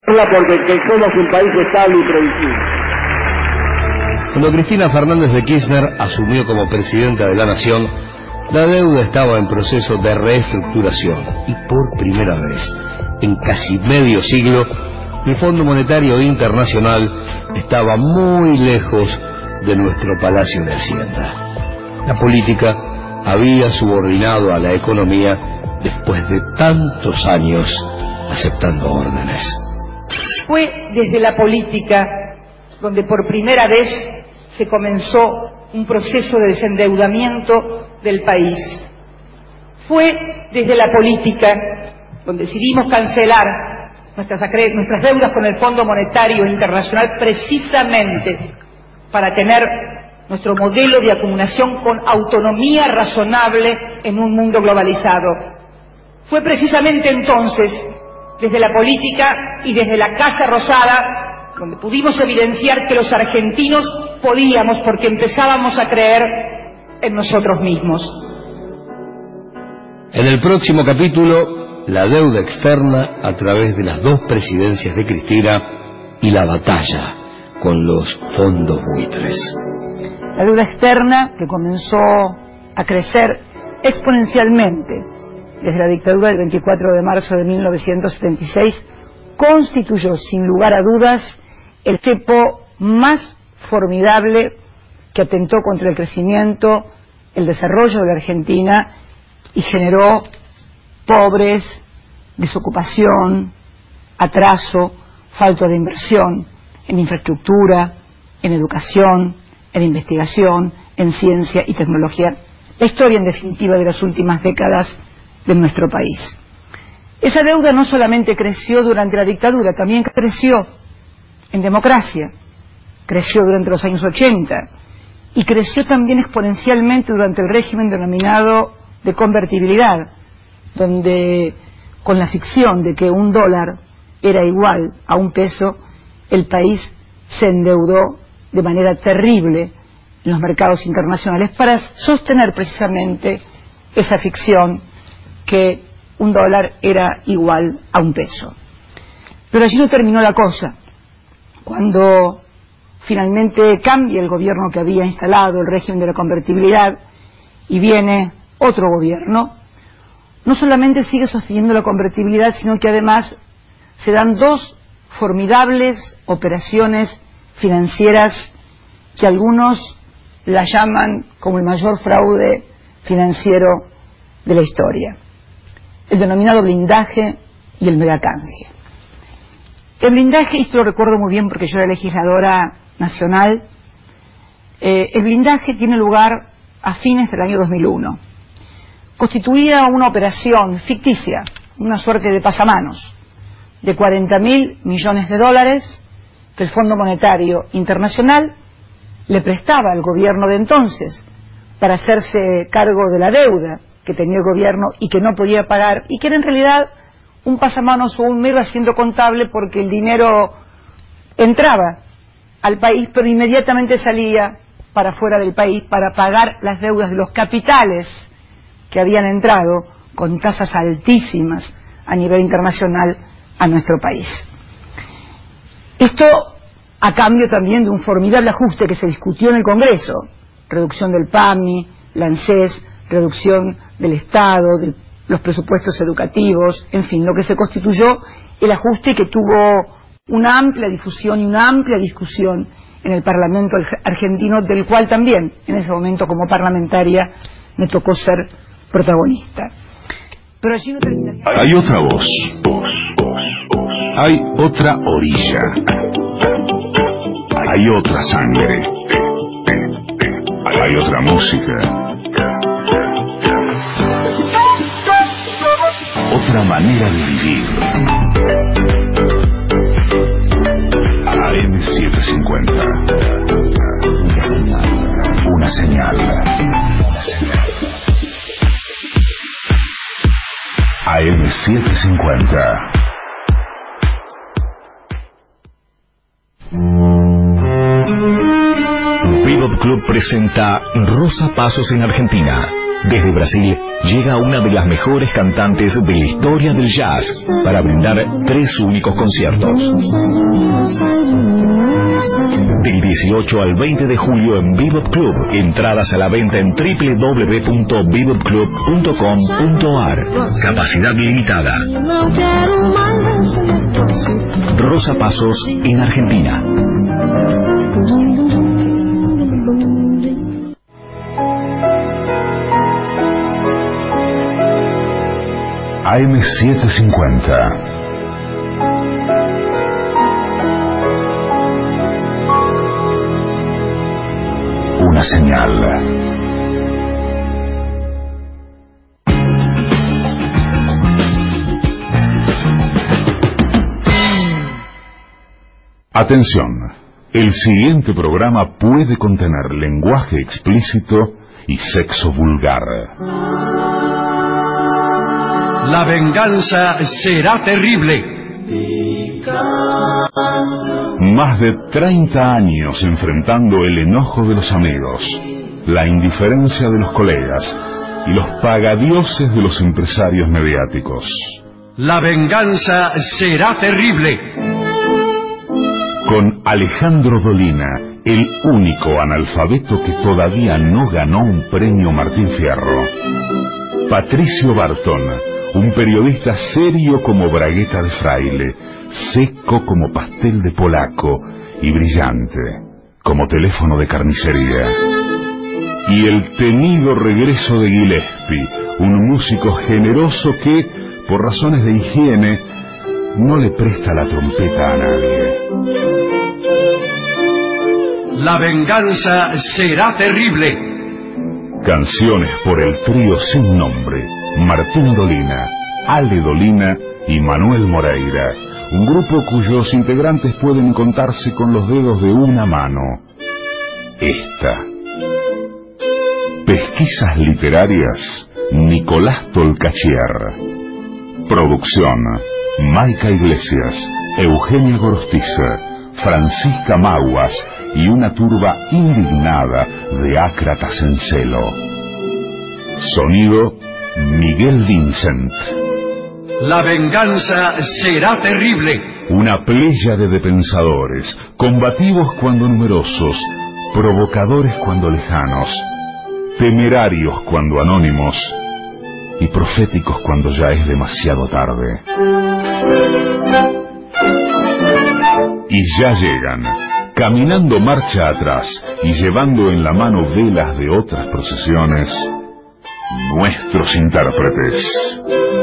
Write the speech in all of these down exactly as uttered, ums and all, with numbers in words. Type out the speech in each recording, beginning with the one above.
Porque que somos un país estable y previsible. Cuando Cristina Fernández de Kirchner asumió como presidenta de la Nación, la deuda estaba en proceso de reestructuración y por primera vez en casi medio siglo el Fondo Monetario Internacional estaba muy lejos de nuestro Palacio de Hacienda. La política había subordinado a la economía después de tantos años aceptando órdenes. Fue desde la política donde por primera vez se comenzó un proceso de desendeudamiento del país. Fue desde la política donde decidimos cancelar nuestras, nuestras deudas con el Fondo Monetario Internacional precisamente para tener nuestro modelo de acumulación con autonomía razonable en un mundo globalizado. Fue precisamente entonces, desde la política y desde la Casa Rosada, donde pudimos evidenciar que los argentinos podíamos porque empezábamos a creer en nosotros mismos. En el próximo capítulo, la deuda externa a través de las dos presidencias de Cristina y la batalla con los fondos buitres. La deuda externa, que comenzó a crecer exponencialmente desde la dictadura del veinticuatro de marzo de mil novecientos setenta y seis, constituyó sin lugar a dudas el cepo más formidable que atentó contra el crecimiento, el desarrollo de la Argentina y generó pobres, desocupación, atraso, falta de inversión en infraestructura, en educación, en investigación, en ciencia y tecnología. La historia, en definitiva, de las últimas décadas de nuestro país. Esa deuda no solamente creció durante la dictadura, también creció en democracia, creció durante los años ochenta y creció también exponencialmente durante el régimen denominado de convertibilidad, donde con la ficción de que un dólar era igual a un peso, el país se endeudó de manera terrible en los mercados internacionales para sostener precisamente esa ficción que un dólar era igual a un peso. Pero allí no terminó la cosa. Cuando finalmente cambia el gobierno que había instalado el régimen de la convertibilidad y viene otro gobierno, no solamente sigue sosteniendo la convertibilidad, sino que además se dan dos formidables operaciones financieras que algunos la llaman como el mayor fraude financiero de la historia: el denominado blindaje y el megacanje. El blindaje, esto lo recuerdo muy bien porque yo era legisladora nacional, eh, el blindaje tiene lugar a fines del año dos mil uno. Constituía una operación ficticia, una suerte de pasamanos, de cuarenta mil millones de dólares que el Fondo Monetario Internacional le prestaba al gobierno de entonces para hacerse cargo de la deuda que tenía el gobierno y que no podía pagar, y que era en realidad un pasamanos o un mero asiento contable, porque el dinero entraba al país pero inmediatamente salía para fuera del país para pagar las deudas de los capitales que habían entrado con tasas altísimas a nivel internacional a nuestro país. Esto a cambio también de un formidable ajuste que se discutió en el Congreso: reducción del P A M I, la ANSES, reducción del Estado, de los presupuestos educativos, en fin, lo que se constituyó el ajuste que tuvo una amplia difusión y una amplia discusión en el Parlamento argentino, del cual también en ese momento como parlamentaria me tocó ser protagonista. Pero allí no terminaría. Hay otra voz, hay otra orilla, hay otra sangre, hay otra música, otra manera de vivir. A M setecientos cincuenta. Una señal. Una señal. A M setecientos cincuenta. Bebop Club presenta Rosa Pasos en Argentina. Desde Brasil llega una de las mejores cantantes de la historia del jazz para brindar tres únicos conciertos. Del dieciocho al veinte de julio en Bebop Club. Entradas a la venta en doble u doble u doble u punto bebop club punto com punto a r. Capacidad limitada. Rosa Pasos en Argentina. A M setecientos cincuenta. Una señal. Atención, el siguiente programa puede contener lenguaje explícito y sexo vulgar. La venganza será terrible. Más de treinta años enfrentando el enojo de los amigos, la indiferencia de los colegas y los pagadioses de los empresarios mediáticos. La venganza será terrible. Con Alejandro Dolina, el único analfabeto que todavía no ganó un premio Martín Fierro. Patricio Barton, un periodista serio como bragueta de fraile, seco como pastel de polaco y brillante como teléfono de carnicería. Y el temido regreso de Gillespie, un músico generoso que, por razones de higiene, no le presta la trompeta a nadie. La venganza será terrible. Canciones por el trío sin nombre, Martín Dolina, Ale Dolina y Manuel Moreira, un grupo cuyos integrantes pueden contarse con los dedos de una mano. Esta. Pesquisas literarias, Nicolás Tolcachier. Producción, Maica Iglesias, Eugenia Gorostiza, Francisca Maguas y una turba indignada de ácratas en celo. Sonido, Miguel Vincent. La venganza será terrible. Una pléyade de pensadores, combativos cuando numerosos, provocadores cuando lejanos, temerarios cuando anónimos y proféticos cuando ya es demasiado tarde. Y ya llegan, caminando marcha atrás y llevando en la mano velas de otras procesiones, nuestros intérpretes.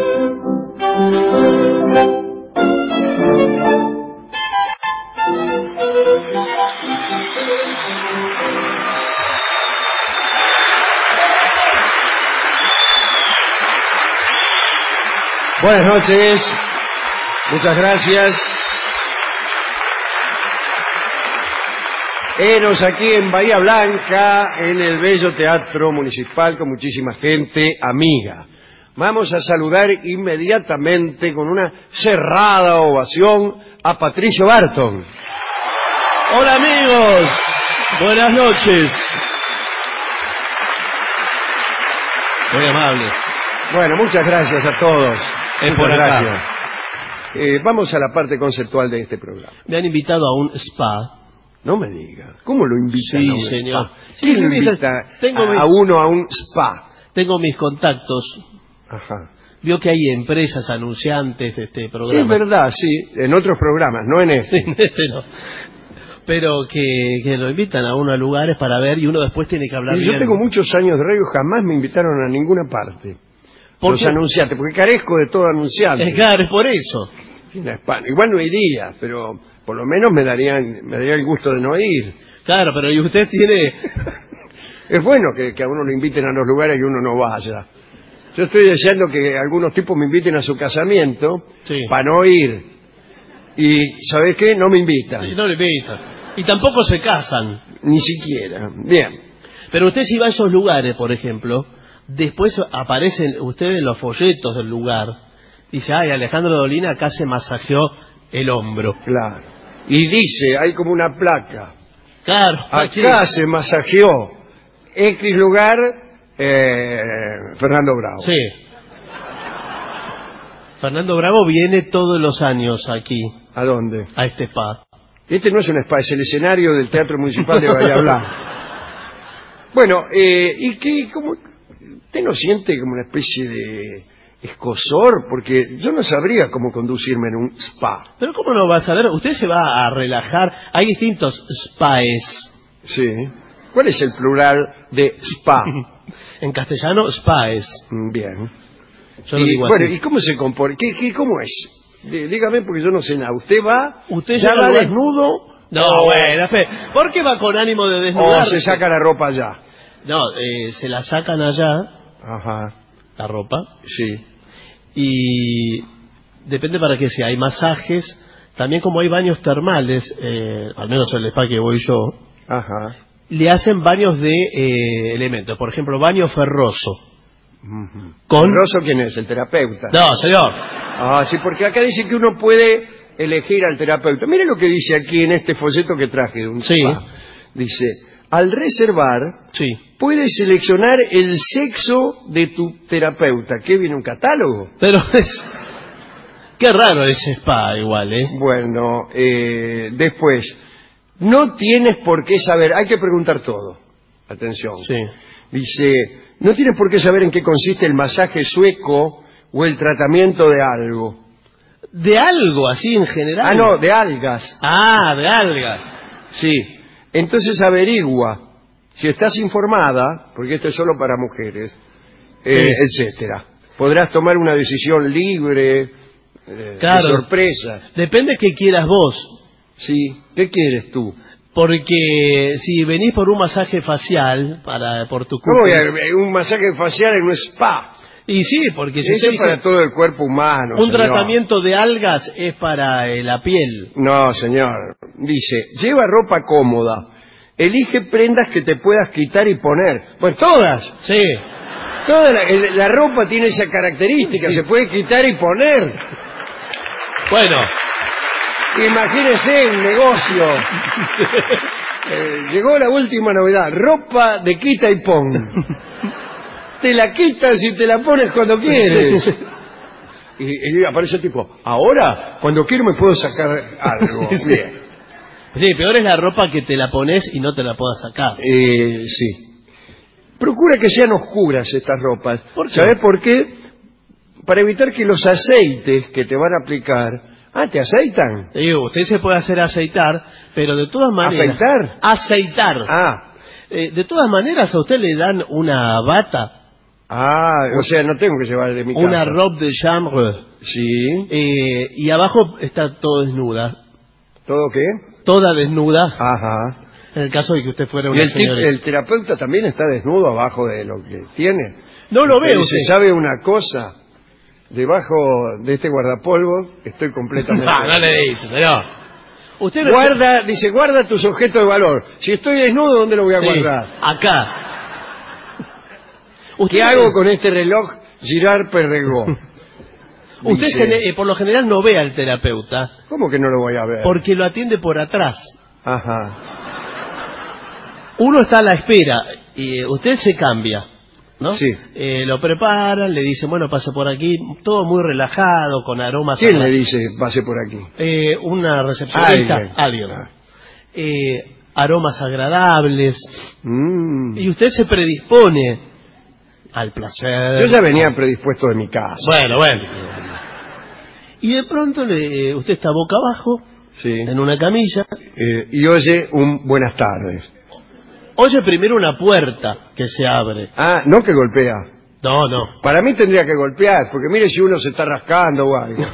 Buenas noches, muchas gracias. Enos aquí en Bahía Blanca, en el bello Teatro Municipal, con muchísima gente amiga. Vamos a saludar inmediatamente con una cerrada ovación a Patricio Barton. Hola amigos, buenas noches. Muy amables. Bueno, muchas gracias a todos. Es muchas por acá. gracias. Eh, vamos a la parte conceptual de este programa. Me han invitado a un spa. No me diga. ¿Cómo lo invitan Sí, a un señor. spa? Sí, ¿Quién me invita invitan. Tengo a, mi- a uno a un spa? Tengo mis contactos. Ajá. Vio que hay empresas anunciantes de este Es programa. verdad, sí. En otros programas, no en este. En este no. Pero que, que lo invitan a uno a lugares para ver y uno después tiene que hablar Y yo bien. tengo muchos años de radio, jamás me invitaron a ninguna parte. ¿Por Los qué? anunciantes, porque carezco de todo anunciante. Eh, claro, es por eso. En la España. Igual no iría, pero por lo menos me darían, me daría el gusto de no ir. Claro, pero y usted tiene... Es bueno que, que a uno lo inviten a los lugares y uno no vaya. Yo estoy deseando que algunos tipos me inviten a su casamiento Sí. para no ir. Y, ¿sabes qué? No me invitan. Y no le invitan. Y tampoco se casan. Ni siquiera. Bien. Pero usted si va a esos lugares, por ejemplo, después aparecen ustedes en los folletos del lugar. Dice, ay, Alejandro Dolina acá se masajeó el hombro. Claro. Y dice, hay como una placa. Claro, aquí. Acá se masajeó X lugar Eh, Fernando Bravo. Sí. Fernando Bravo viene todos los años aquí, ¿A dónde? a este spa. Este no es un spa, es el escenario del Teatro Municipal de Bahía Blanca. Bueno, eh, ¿y qué? ¿Cómo? ¿Usted no siente como una especie de escozor? Porque yo no sabría cómo conducirme en un spa. Pero ¿cómo no va a saber? Usted se va a relajar. Hay distintos spas. Sí. ¿Cuál es el plural de spa? En castellano, spas. Bien. Yo lo Y, digo bueno, así. ¿y cómo se compone? ¿Qué, qué, ¿Cómo es? Dí- Dígame porque yo no sé nada. ¿Usted va, ¿Usted ya llega va al lugar? desnudo No, o, bueno, espere. ¿Por qué va con ánimo de o desnudar? se saca la ropa ya? No, eh, se la sacan allá, Ajá, la ropa, sí. y depende para qué sea. Hay masajes, también como hay baños termales, eh, al menos en el spa que voy yo, Ajá. le hacen baños de eh, elementos. Por ejemplo, baño ferroso. Ujú. Con... ¿Rosso quién es? ¿El terapeuta? No, señor. Ah, sí, porque acá dice que uno puede elegir al terapeuta. Mire lo que dice aquí en este folleto que traje de un Sí. spa. Dice, al reservar, Sí. puedes seleccionar el sexo de tu terapeuta. ¿Qué viene, un catálogo? Pero es... Qué raro ese spa igual, ¿eh? Bueno, eh, después, no tienes por qué saber, hay que preguntar todo. Atención. Sí. Dice, no tienes por qué saber en qué consiste el masaje sueco o el tratamiento de algo. De algo así en general. Ah, no, de algas. Ah, de algas. Sí. Entonces averigua si estás informada, porque esto es solo para mujeres, eh, Sí. etcétera. Podrás tomar una decisión libre, eh, Claro. de sorpresa. Depende qué quieras vos. Sí. ¿Qué quieres tú? Porque si venís por un masaje facial para por tu ¿Cómo voy cutis- a- un masaje facial en un spa? Y sí, porque si Eso usted es dice para todo el cuerpo humano. un señor. tratamiento de algas es para eh, la piel. No, señor. Dice, lleva ropa cómoda. Elige prendas que te puedas quitar y poner. Pues todas. Sí. Toda la, el- la ropa tiene esa característica. Sí. Se puede quitar y poner. Bueno, Imagínese el negocio. Eh, llegó la última novedad. Ropa de quita y pon. Te la quitas y te la pones cuando quieres. Y, y aparece el tipo, ahora, cuando quiero me puedo sacar algo. Sí. Bien. sí, peor es la ropa que te la pones y no te la puedas sacar. Eh, sí. Procura que sean oscuras estas ropas. ¿Por qué? ¿Sabes por qué? Para evitar que los aceites que te van a aplicar... Ah, ¿te aceitan? Digo, usted se puede hacer aceitar, pero de todas maneras... ¿Afeitar? Aceitar. Ah, Eh, de todas maneras, a usted le dan una bata, ah, o sea, no tengo que llevar de mi casa. una robe de chambre, Sí. eh, y abajo está todo desnuda. ¿Todo qué? Toda desnuda, Ajá. en el caso de que usted fuera ¿Y una el, tip- señorita. el terapeuta también está desnudo abajo de lo que tiene? No lo veo Pero usted. se sabe una cosa. Debajo de este guardapolvo estoy completamente... Ah, no le dice, señor. Usted no- Guarda, dice, guarda tus objetos de valor. Si estoy desnudo, ¿dónde lo voy a Sí, guardar? acá. Usted, ¿Qué hago con este reloj Girard Perregaux? Usted Dice, gene- eh, por lo general no ve al terapeuta, ¿cómo que no lo voy a ver? porque lo atiende por atrás. Ajá. Uno está a la espera y eh, usted se cambia, ¿no? Sí. Eh, lo preparan, le dicen, bueno, pase por aquí, todo muy relajado, con aromas. ¿Quién agra- le dice pase por aquí? Eh, una recepcionista, Alguien. alguien. Ah. Eh, aromas agradables, Mm. y usted se predispone al placer. Yo ya venía predispuesto de mi casa. Bueno, bueno. Y de pronto le, usted está boca abajo, Sí. en una camilla, Eh, y oye un buenas tardes. oye primero una puerta que se abre. Ah, no que golpea. No, no. Para mí tendría que golpear, porque mire si uno se está rascando o algo.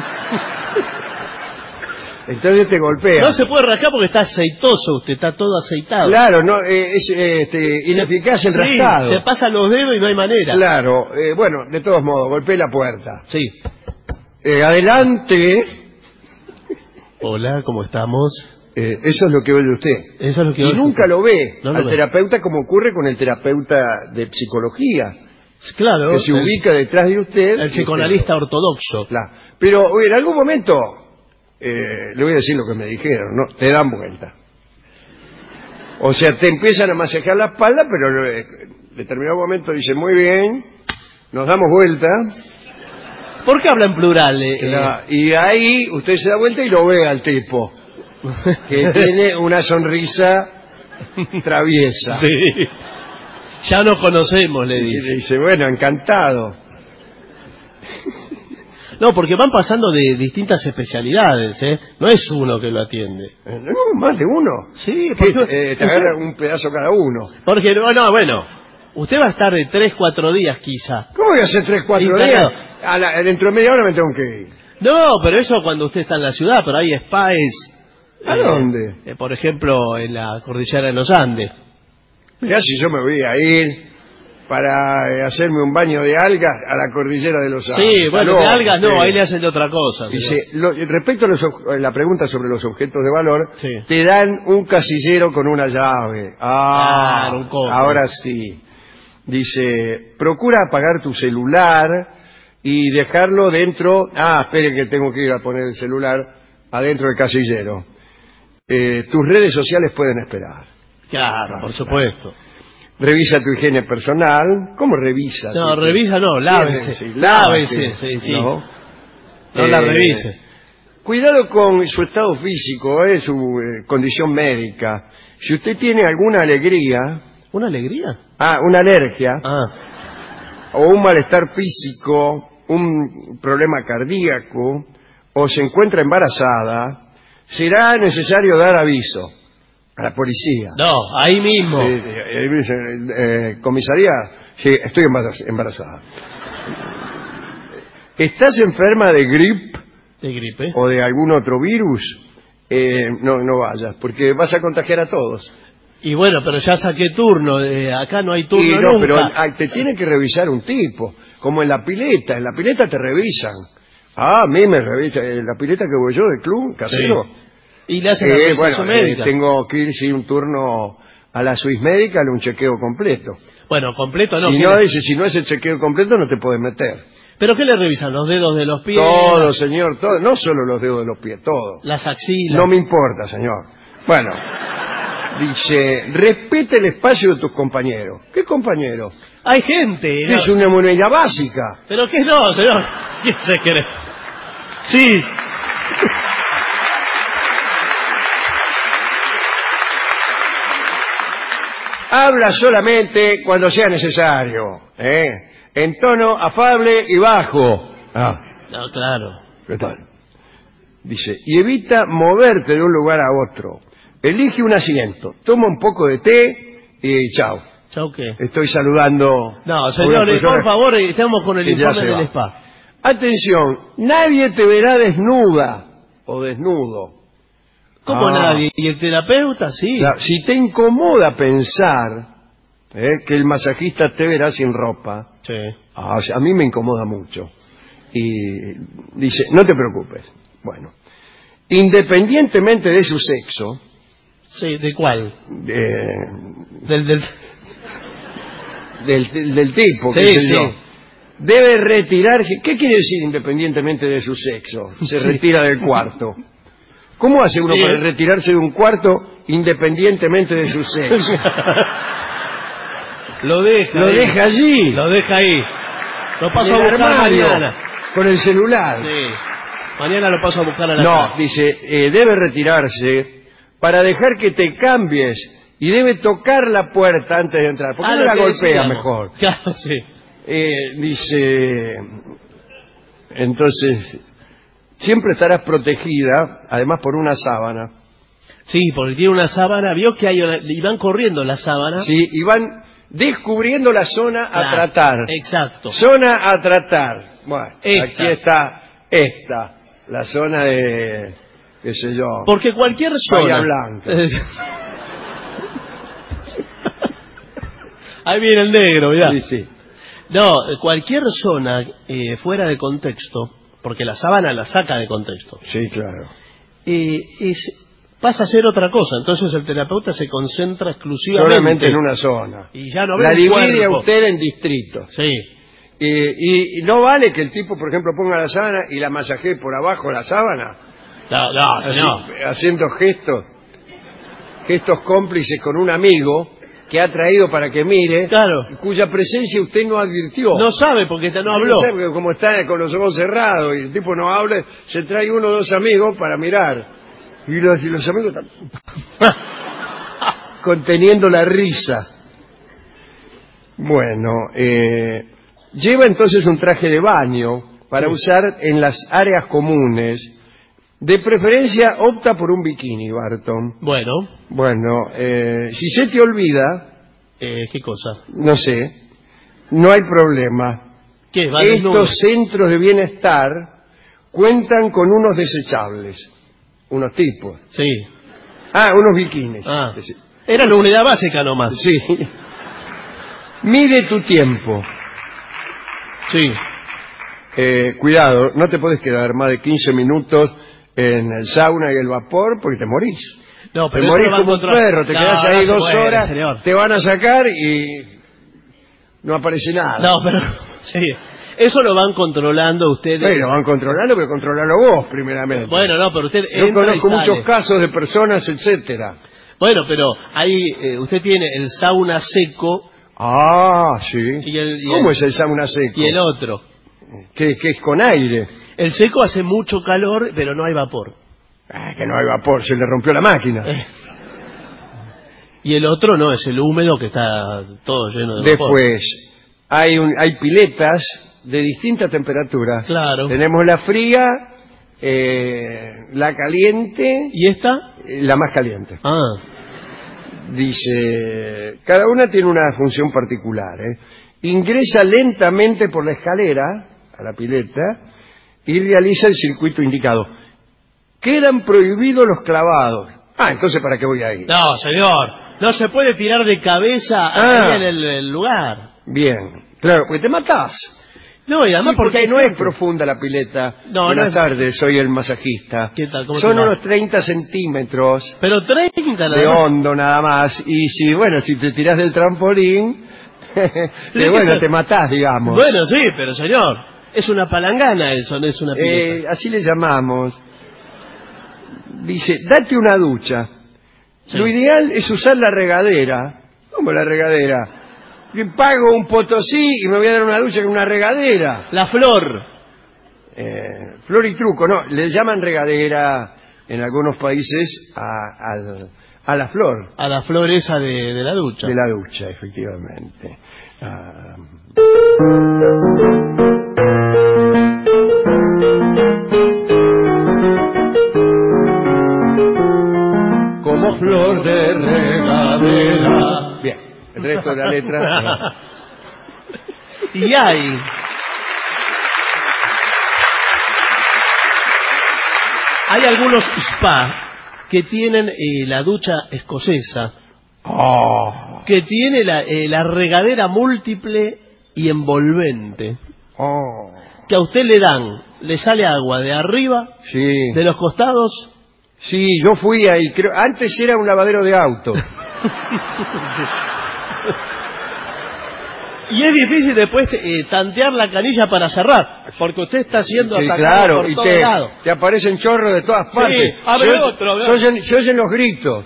Entonces te golpea. No se puede rascar porque está aceitoso, usted está todo aceitado. Claro, no, eh, es eh, este, ineficaz el Sí, rascado. se pasan los dedos y no hay manera. Claro, eh, bueno, de todos modos, golpeé la puerta. Sí. Eh, adelante. Hola, ¿cómo estamos? Eh, eso es lo que oye usted. Eso es lo que Y oye nunca usted. lo ve No lo al ve. terapeuta como ocurre con el terapeuta de psicología, Claro. que se el- ubica detrás de usted. El psicoanalista ortodoxo. Claro. Pero oye, en algún momento, eh, le voy a decir lo que me dijeron, ¿no? Te dan vuelta. O sea, te empiezan a masajear la espalda, pero en determinado momento dice, muy bien, nos damos vuelta. ¿Por qué habla en plural? Eh, La- y ahí usted se da vuelta y lo ve al tipo, que tiene una sonrisa traviesa. Sí. Ya nos conocemos, le Y dice. dice, bueno, encantado. No, porque van pasando de distintas especialidades, ¿eh? No es uno que lo atiende. Eh, No, más de uno. Sí, ¿Qué? porque... Eh, te agarra un pedazo cada uno. Porque, no, no, bueno, usted va a estar de tres, cuatro días quizá. ¿Cómo voy a hacer tres, cuatro días? Internado. A la- dentro de media hora me tengo que ir. No, pero eso cuando usted está en la ciudad, pero hay spas. ¿A dónde? eh, por ejemplo, en la cordillera de los Andes. Mirá si yo me voy a ir para eh, hacerme un baño de algas a la cordillera de los Andes. Sí, bueno, Aló, de algas no, sí. ahí le hacen de otra cosa. señor. Dice, lo- respecto a los ob- la pregunta sobre los objetos de valor, Sí. te dan un casillero con una llave. Ah, Claro, un cofre. ahora sí. Dice, procura apagar tu celular y dejarlo dentro. Ah, espere que tengo que ir a poner el celular adentro del casillero. Eh, tus redes sociales pueden esperar. Claro, por supuesto. Revisa tu higiene personal. ¿Cómo revisa? No, tu- revisa no, lávese. Sí, Lávese, sí, sí. ¿no? No la Eh, revise. Cuidado con su estado físico, eh, su eh, condición médica. Si usted tiene alguna alegría, ¿Una alegría? ah, una alergia, Ah, o un malestar físico, un problema cardíaco, o se encuentra embarazada, será necesario dar aviso a la policía. no, ahí mismo. Eh, eh, eh, dice, eh, comisaría, sí, estoy embaraz- embarazada. ¿Estás enferma de gripe De gripe. o de algún otro virus? Eh, no, no vayas, porque vas a contagiar a todos. Y bueno, pero ya saqué turno. eh, acá no hay turno Y no, nunca. pero ay, te tiene que revisar un tipo, como en la pileta. En la pileta te revisan. Ah, a mí me revisan. En la pileta que voy yo, de club, casero. Sí. Y le hacen la Eh, revisación bueno, eh, médica. tengo que ir sin un turno a la Swiss Medical, un chequeo completo. Bueno, completo no. si, ¿qué no le- es, si no es el chequeo completo, no te puedes meter. ¿Pero qué le revisan? ¿Los dedos de los pies? Todo, señor, todo. No solo los dedos de los pies, todo. Las axilas. No me importa, señor. Bueno, dice, respeta el espacio de tus compañeros. ¿Qué compañero? Hay gente. ¿no? Es una moneda básica. ¿Pero qué no, señor? ¿Quién se cree? Sí. Habla solamente cuando sea necesario, ¿eh? En tono afable y bajo. Ah, No, claro. ¿qué tal? Dice, y evita moverte de un lugar a otro. Elige un asiento, toma un poco de té y chao. ¿Chau qué? Estoy saludando. No, a una señores, persona por favor, eh, estamos con el que ya informe se del va. spa. Atención, nadie te verá desnuda o desnudo. ¿Cómo Ah. nadie? ¿Y el terapeuta? Sí. Claro, si te incomoda pensar eh, que el masajista te verá sin ropa, Sí. ah, o sea, a mí me incomoda mucho. Y dice, no te preocupes. Bueno, independientemente de su sexo, Sí, ¿de cuál? eh, Del, del... del, del- del tipo, Sí, qué sé sí. yo, debe retirarse. ¿Qué quiere decir independientemente de su sexo? Se Sí. retira del cuarto. ¿Cómo hace uno Sí. para retirarse de un cuarto independientemente de su sexo? Lo deja Lo ahí. deja allí, Lo deja ahí. Lo paso en a el buscar armario, mañana. con el celular. Sí. Mañana lo paso a buscar a la No, casa. dice, eh, debe retirarse para dejar que te cambies y debe tocar la puerta antes de entrar. ¿Por qué Ah, no lo la que golpea decíamos. mejor? Claro, sí. Eh, dice, entonces, siempre estarás protegida, además por una sábana. Sí, porque tiene una sábana, vio que hay una- y van corriendo la sábana. Sí, y van descubriendo la zona a Claro, tratar. Exacto. Zona a tratar. Bueno, Esta. aquí está esta, la zona de, qué sé yo. Porque cualquier Bahía zona. Blanca. Ahí viene el negro, mirá. Sí, sí. No, eh, cualquier zona eh, fuera de contexto, porque la sábana la saca de contexto, Sí, claro. eh, es, pasa a ser otra cosa. Entonces el terapeuta se concentra exclusivamente. Solamente en una zona. Y ya no ve La el divide a cuerpo. usted en distritos. Sí. Eh, y, y no vale que el tipo, por ejemplo, ponga la sábana y la masajee por abajo de la sábana, No, no, así, señor. haciendo gestos. gestos cómplices con un amigo que ha traído para que mire, Claro. cuya presencia usted no advirtió. No sabe porque no habló. No sabe, porque como está con los ojos cerrados y el tipo no habla, se trae uno o dos amigos para mirar. Y los, y los amigos están conteniendo la risa. Bueno, eh, lleva entonces un traje de baño para Sí. usar en las áreas comunes. De preferencia opta por un bikini, Barton. Bueno, Bueno, eh, si se te olvida, eh, ¿qué cosa? no sé, no hay problema. ¿Qué? ¿Va desnudo? Estos centros de bienestar cuentan con unos desechables, unos tipos. Sí. Ah, unos bikinis. Ah. Sí. Era la unidad básica nomás. Sí. Mide tu tiempo. Sí. Eh, cuidado, no te puedes quedar más de quince minutos en el sauna y el vapor porque te morís. No, Te pero eso morís lo van como un controlar. perro, te No, quedás no ahí se dos puede, horas, señor. te van a sacar y no aparece nada. No, pero sí. Eso lo van controlando ustedes. Bueno, van controlando, pero controlalo vos primeramente. Bueno, no, pero usted Yo entra conozco y sale. muchos casos de personas, etcétera. Bueno, pero ahí eh, usted tiene el sauna seco Ah, sí. Y el- y ¿Cómo el- es el sauna seco? y el otro. Que, que es con aire. El seco hace mucho calor, pero no hay vapor. Ah, que no hay vapor, se le rompió la máquina. Eh. Y el otro no, es el húmedo que está todo lleno de vapor. Después, hay, un, hay piletas de distinta temperatura. Claro. Tenemos la fría, eh, la caliente ¿Y esta? y la más caliente. Ah, Dice, cada una tiene una función particular. ¿eh? Ingresa lentamente por la escalera a la pileta y realiza el circuito indicado. Quedan prohibidos los clavados. Ah, entonces ¿para qué voy ahí? no, señor. No se puede tirar de cabeza Ah. ahí en el, el lugar. Bien, claro, porque te matás. No, y además Sí, porque porque no es gente- profunda la pileta. No, Buenas no es- tardes, soy el masajista. ¿Qué tal? ¿Cómo Son te va? unos treinta centímetros Pero treinta nada de más. hondo nada más. Y si, bueno, si te tirás del trampolín, Sí, que, bueno, que- te matás, digamos. Bueno, sí, pero señor, es una palangana eso, no es una pileta. Eh, así le llamamos. Dice, date una ducha. Sí. Lo ideal es usar la regadera. ¿Cómo la regadera? Yo pago un potosí y me voy a dar una ducha con una regadera. La flor. Eh, flor y truco, no, le llaman regadera en algunos países a, al- a la flor A la flor esa de, de la ducha. de la ducha, efectivamente. Ah, como flor de regadera. Bien, el resto de la letra. no. Y hay... Hay algunos spa que tienen eh, la ducha escocesa, Oh, que tiene la, eh, la regadera múltiple y envolvente, oh, que a usted le dan, le sale agua de arriba, sí. de los costados. Sí, yo fui ahí, creo, antes era un lavadero de auto. Y es difícil después eh, tantear la canilla para cerrar, porque usted está siendo Sí, atacado claro, por y todos te, lados. te aparecen chorros de todas partes. abre Se- otro, abre se oyen- se oyen los gritos.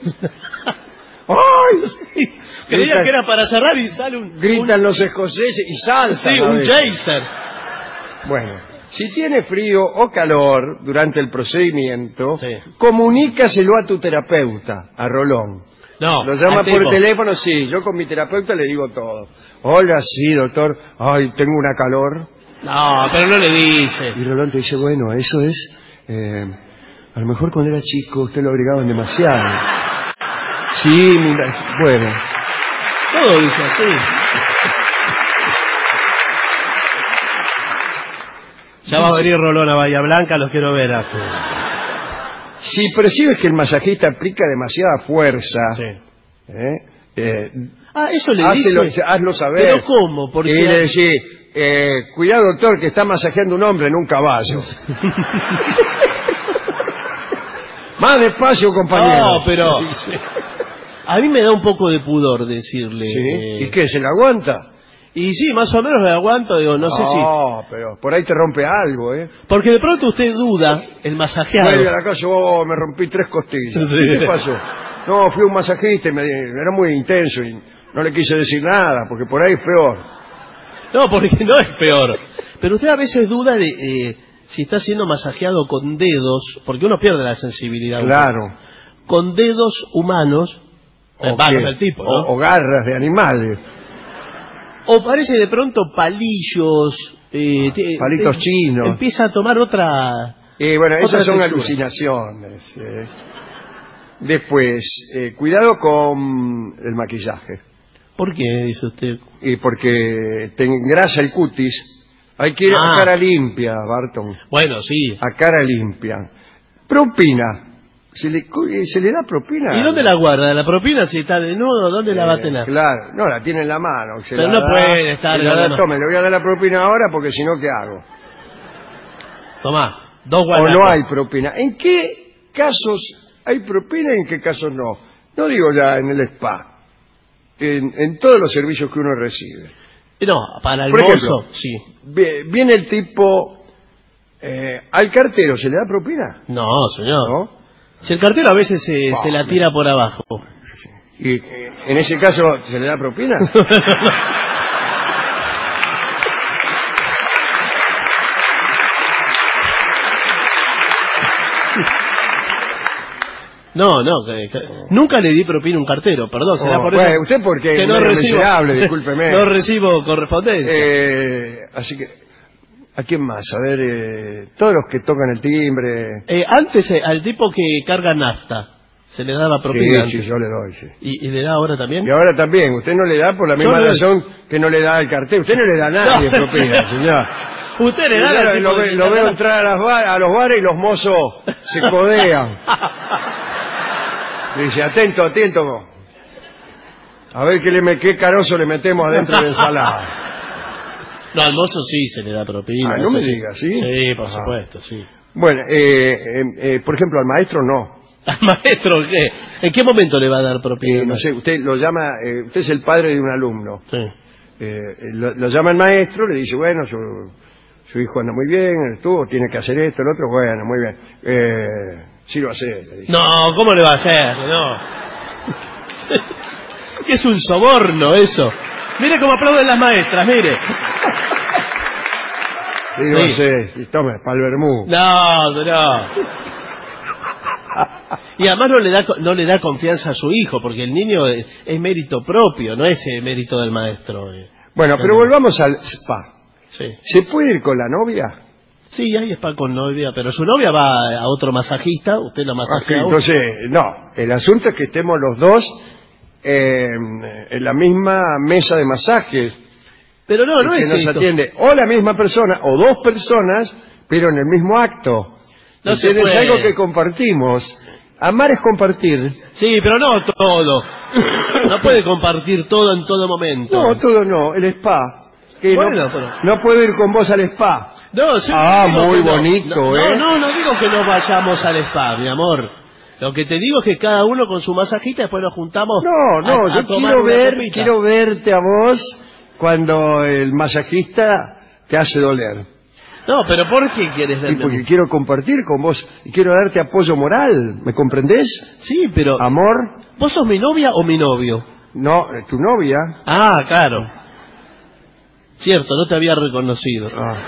¡Ay! Creía Gritan- que era para cerrar y sale un... Gritan los escoceses y un, saltan. sí, a un veces. geyser. Bueno, si tiene frío o calor durante el procedimiento, Sí. comunícaselo a tu terapeuta, a Rolón. No, Lo llama al por tipo. teléfono, sí. Yo con mi terapeuta le digo todo. Hola, sí, doctor. Ay, tengo una calor. No, pero no le dice. Y Rolón te dice, bueno, eso es... eh, a lo mejor cuando era chico usted lo abrigaban demasiado. Sí, mira, bueno. Todo dice así. Ya va a venir Rolón a Bahía Blanca, los quiero ver a todos. Si percibes que el masajista aplica demasiada fuerza, Sí. ¿eh? Eh, Ah, eso le hácelo- dice. hazlo saber. ¿Pero cómo? Porque... Y le decís, eh, cuidado doctor, que está masajeando un hombre en un caballo. Más despacio, compañero. No, pero... A mí me da un poco de pudor decirle... ¿Sí? eh, ¿Y qué? ¿Se le aguanta? Y sí, más o menos le aguanto, digo, no sé si... No, pero por ahí te rompe algo, ¿eh? Porque de pronto usted duda, el masajeado... Vuelve a la casa, oh, me rompí tres costillas. Sí. ¿Qué pasó? No, fui a un masajista y me, era muy intenso y no le quise decir nada, porque por ahí es peor. No, porque no es peor. Pero usted a veces duda de eh, si está siendo masajeado con dedos, porque uno pierde la sensibilidad. Claro. Con dedos humanos, O, vanos que- del tipo, ¿no? o, o garras de animales, O parece de pronto palillos, eh, te- palitos te- chinos. Empieza a tomar otra... Y bueno, Otra esas son textura. alucinaciones. eh. Después, eh, cuidado con el maquillaje. ¿Por qué, dice usted? Y porque te engrasa el cutis. Hay que ir Ah. a cara limpia, Barton. Bueno, sí. A cara limpia. Propina. ¿Se le, cu- se le da propina? ¿Y dónde la guarda? ¿La propina si está desnudo? ¿Dónde la va a Eh, tener? Claro, no, la tiene en la mano. Se Pero la no da, puede estar se la con da, la mano. tome, le voy a dar la propina ahora porque si no, ¿qué hago? Tomá, dos O guanacos. no hay propina. ¿En qué casos hay propina y en qué casos no? No digo ya en el spa. En, en todos los servicios que uno recibe. No, para el Por mozo, ejemplo, sí. Vie- Viene el tipo... eh, ¿Al cartero se le da propina? No, señor. ¿No? Si el cartero a veces se, Ah, se la tira por abajo. ¿Y eh, en ese caso se le da propina? No, no, que- que- nunca le di propina a un cartero, perdón, será Oh, por bueno, eso usted porque que es no medio recibo, miserable, discúlpeme. no recibo correspondencia. Eh, así que, ¿a quién más? A ver, eh, todos los que tocan el timbre. Eh, antes, eh, al tipo que carga nafta, se le daba propina. Sí, antes. sí, yo le doy, sí. ¿Y, y le da ahora también? Y ahora también, usted no le da por la misma le- razón que no le da al cartel. Usted no le da a nadie No, propina, señor. Usted le da Señora, al tipo lo, que ve- le lo carga veo nafta. entrar a, las bar- a los bares y los mozos se codean. Dice, atento, atento. A ver qué, le me, qué carozo le metemos adentro de la ensalada. No, al mozo sí se le da propina. Ah, no eso me sí. diga, ¿sí? Sí, por Ah. supuesto, sí. Bueno, eh, eh, eh, por ejemplo, al maestro no. ¿Al maestro qué? ¿En qué momento le va a dar propina? Eh, no sé, usted lo llama, eh, usted es el padre de un alumno. Sí. Eh, lo, lo llama el maestro, le dice, bueno, su, su hijo anda muy bien, estuvo, tiene que hacer esto, el otro, bueno, muy bien. Eh, sí lo hace, le dice. No, ¿cómo le va a hacer? No. Que es un soborno eso. Mire cómo aplauden las maestras, mire. Sí lo Sí. hace, y tome, para el vermú. No, no. Y además no le da no le da confianza a su hijo, porque el niño es, es mérito propio, no es eh, mérito del maestro. eh. Bueno, pero volvamos al spa. Sí. ¿Se puede ir con la novia? Sí, ahí está con novia, pero su novia va a otro masajista, usted la Ah, sí, masajea. a uno. entonces, no, el asunto es que estemos los dos eh, en la misma mesa de masajes. Pero no, no que es nos esto. atiende o la misma persona o dos personas, pero en el mismo acto. No se Entonces, es puede. algo que compartimos. Amar es compartir. Sí, pero no todo. No puede compartir todo en todo momento. No, todo no, el spa. Que Bueno, no, pero- no puedo ir con vos al spa. No, sí, Ah, digo muy que no. bonito, no, ¿eh? No, no, no digo que no vayamos al spa, mi amor. Lo que te digo es que cada uno con su masajista después nos juntamos. No, no, a- a yo tomar quiero una ver, copita. quiero verte a vos cuando el masajista te hace doler. No, pero ¿por qué quieres Y verme? porque quiero compartir con vos y quiero darte apoyo moral, ¿me comprendés? Sí, pero Amor, ¿vos sos mi novia o mi novio? no, eh, tu novia. Ah, claro. Cierto, no te había reconocido.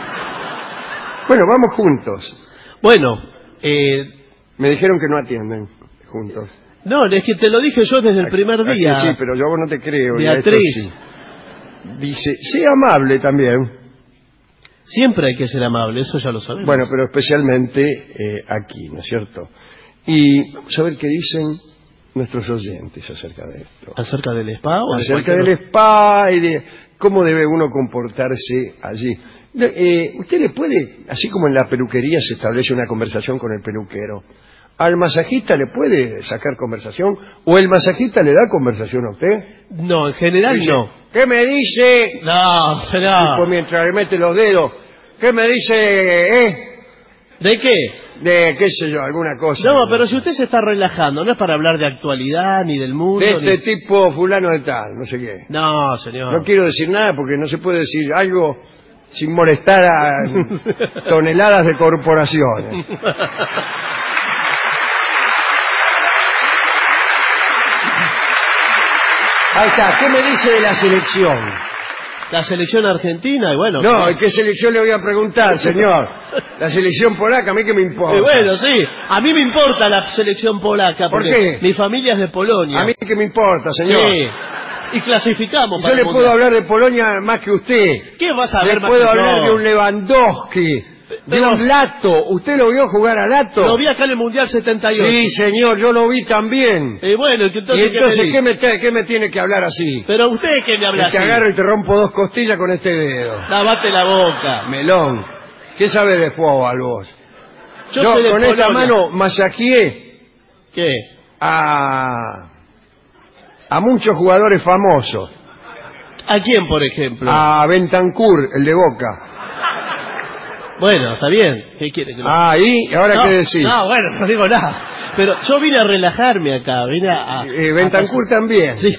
Ah. Bueno, vamos juntos. Bueno, eh, Me dijeron que no atienden juntos. no, es que te lo dije yo desde el primer ¿A que día. Sí, pero yo a vos no te creo. y a esto Beatriz. sí. Dice, sé amable también. Siempre hay que ser amable, eso ya lo sabemos. Bueno, pero especialmente eh, aquí, ¿no es cierto? Y vamos a ver qué dicen nuestros oyentes acerca de esto. ¿Acerca del spa o de Acerca cualquier del spa y de cómo debe uno comportarse allí. De- eh, usted le puede, así como en la peluquería se establece una conversación con el peluquero, ¿al masajista le puede sacar conversación? ¿O el masajista le da conversación a usted? No, en general Dice, no. ¿qué me dice? No, Tipo, será. mientras le mete los dedos, ¿qué me dice? Eh? ¿De qué? De, qué sé yo, alguna cosa. No, pero si usted se está relajando, no es para hablar de actualidad ni del mundo. De este ni- tipo fulano de tal, no sé qué. No, señor. No quiero decir nada porque no se puede decir algo sin molestar a toneladas de corporaciones. Ahí está. ¿Qué me dice de la selección? La selección argentina, y bueno... No, que... ¿qué selección le voy a preguntar, señor? La selección polaca, ¿a mí qué me importa? Y bueno, sí. A mí me importa la selección polaca. ¿Por porque qué? Mi familia es de Polonia. ¿A mí qué me importa, señor? Sí. Y clasificamos Yo para le el puedo Mundial. hablar de Polonia más que usted. ¿Qué vas a Le ver más puedo que hablar yo? de un Lewandowski, de Pero- un Lato. ¿Usted lo vio jugar a Lato? Lo vi acá en el Mundial setenta y ocho. Sí, señor, yo lo vi también. Y bueno, que entonces, y entonces, ¿qué, ¿qué me me, te- ¿qué me tiene que hablar así? Pero usted que me habla Que te así. agarro y te rompo dos costillas con este dedo. Lavate la boca. Melón. ¿Qué sabe de fútbol vos? Yo soy de con esta Polonia. mano masajeé ¿Qué? a, a muchos jugadores famosos. ¿A quién, por ejemplo? A Bentancur, el de Boca. Bueno, está bien. ¿Qué quiere que lo... Ah, ¿y ahora no, qué decís? No, bueno, no digo nada. Pero yo vine a relajarme acá. Vine a... a- Eh, a Bentancur pasar- también. Sí.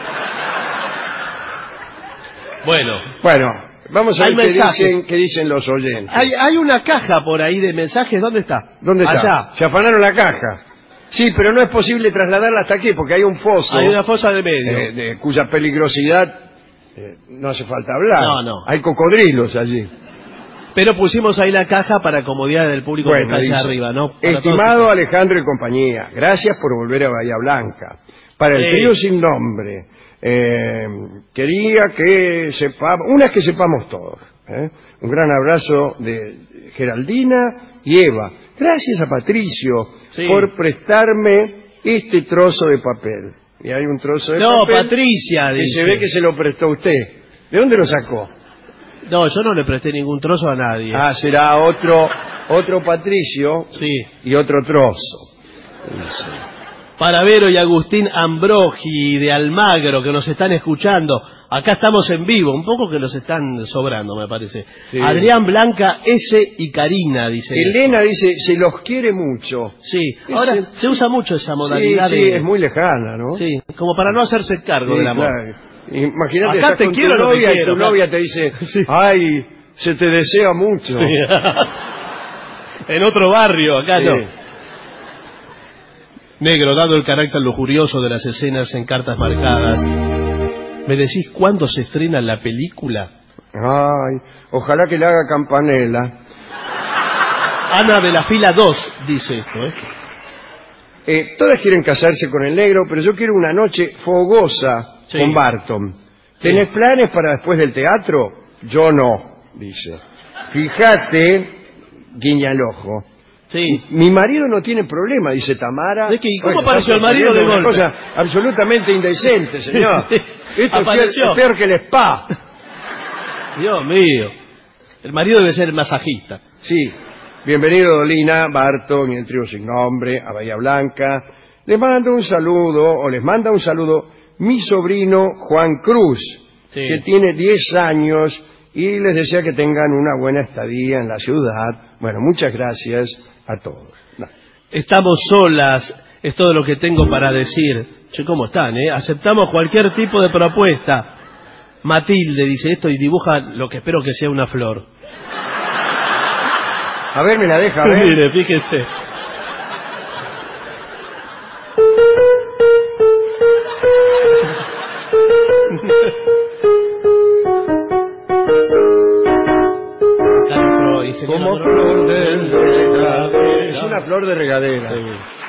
Bueno, Bueno, vamos a Hay ver qué mensajes. dicen, qué dicen los oyentes. hay, hay una caja por ahí de mensajes. ¿Dónde está? ¿Dónde está? Allá. Se afanaron la caja. Sí, pero no es posible trasladarla hasta aquí porque hay un foso Hay una fosa de medio. eh, de cuya peligrosidad eh, no hace falta hablar. No, no. Hay cocodrilos allí. Pero pusimos ahí la caja para comodidad del público que está allá dice, arriba, ¿no? Para estimado todos. Alejandro y compañía, gracias por volver a Bahía Blanca. Para el Sí. trío sin nombre, eh, quería que sepamos, una es que sepamos todos. ¿eh? Un gran abrazo de Geraldina y Eva. Gracias a Patricio Sí. por prestarme este trozo de papel. Y hay un trozo de No, papel Patricia, que dice. se ve que se lo prestó usted. ¿De dónde lo sacó? No, yo no le presté ningún trozo a nadie. Ah, será otro, otro Patricio Sí. y otro trozo. Para Vero y Agustín Ambrogi de Almagro, que nos están escuchando. Acá estamos en vivo, un poco que los están sobrando, me parece. Sí. Adrián, Blanca, S y Karina, dice. Elena dice, se los quiere mucho. Sí, Ese- ahora se usa mucho esa modalidad sí, sí, de... es muy lejana, ¿no? Sí, como para no hacerse cargo Sí, del amor. claro. Imagínate, Acá estás te con quiero, tu no te novia y quiero, tu acá- novia te dice, Sí. ay, se te desea mucho. Sí. En otro barrio, acá Sí. no. Negro, dado el carácter lujurioso de las escenas en cartas marcadas, ¿me decís cuándo se estrena la película? Ay, ojalá que le haga Campanella. Ana de la fila dos dice esto, ¿eh? Eh, todas quieren casarse con el negro, pero yo quiero una noche fogosa Sí. con Barton. ¿Tenés planes para después del teatro? Yo no, dice. Fíjate, guiña el ojo. Sí. Mi marido no tiene problema, dice Tamara. ¿De qué? ¿Y cómo Bueno, apareció está el marido de sucediendo una golpe? cosa absolutamente indecente, señor. Sí. Esto es peor, Apareció. es peor que el spa. Dios mío. El marido debe ser masajista. Sí. Bienvenido, Dolina, Barton y el trío sin nombre, a Bahía Blanca. Les mando un saludo, o les manda un saludo, mi sobrino Juan Cruz, Sí. que tiene diez años y les desea que tengan una buena estadía en la ciudad. Bueno, muchas gracias a todos. No. Estamos solas, es todo lo que tengo para decir. Che, ¿cómo están, eh? Aceptamos cualquier tipo de propuesta. Matilde dice esto y dibuja lo que espero que sea una flor. A ver, me la deja, a ver. Mire, fíjese. Como flor de regadera. Es una flor de regadera. Sí.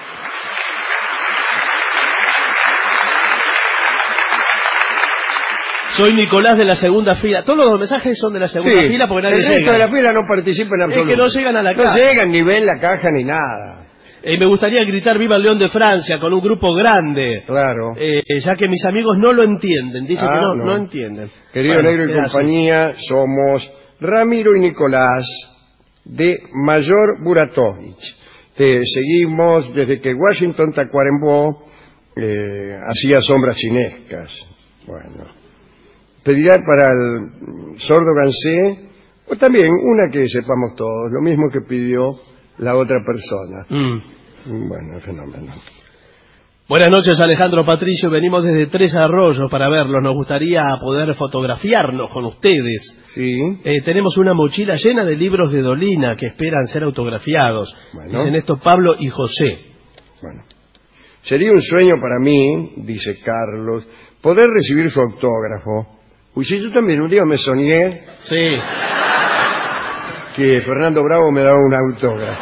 Soy Nicolás de la segunda fila. Todos los mensajes son de la segunda Sí, fila porque nadie el resto llega. de la fila no participa en Es absoluto. que no llegan a la No caja. llegan, ni ven la caja ni nada. Eh, me gustaría gritar Viva el León de Francia con un grupo grande. Claro. Eh, ya que mis amigos no lo entienden. Dicen Ah, que no, no. no entienden. Querido Bueno, Negro y queda así. compañía, somos Ramiro y Nicolás de Mayor Buratovich. Te seguimos desde que Washington Tacuarembó eh, hacía sombras cinescas. Bueno. Pedirá para el sordo Gansé, o también una que sepamos todos, lo mismo que pidió la otra persona. Mm. Bueno, fenómeno. Buenas noches, Alejandro Patricio. Venimos desde Tres Arroyos para verlos. Nos gustaría poder fotografiarnos con ustedes. Sí. Eh, tenemos una mochila llena de libros de Dolina que esperan ser autografiados. Bueno. Dicen esto Pablo y José. Bueno. Sería un sueño para mí, dice Carlos, poder recibir su autógrafo. Uy, sí, yo también un día me soñé Sí. que Fernando Bravo me daba un autógrafo.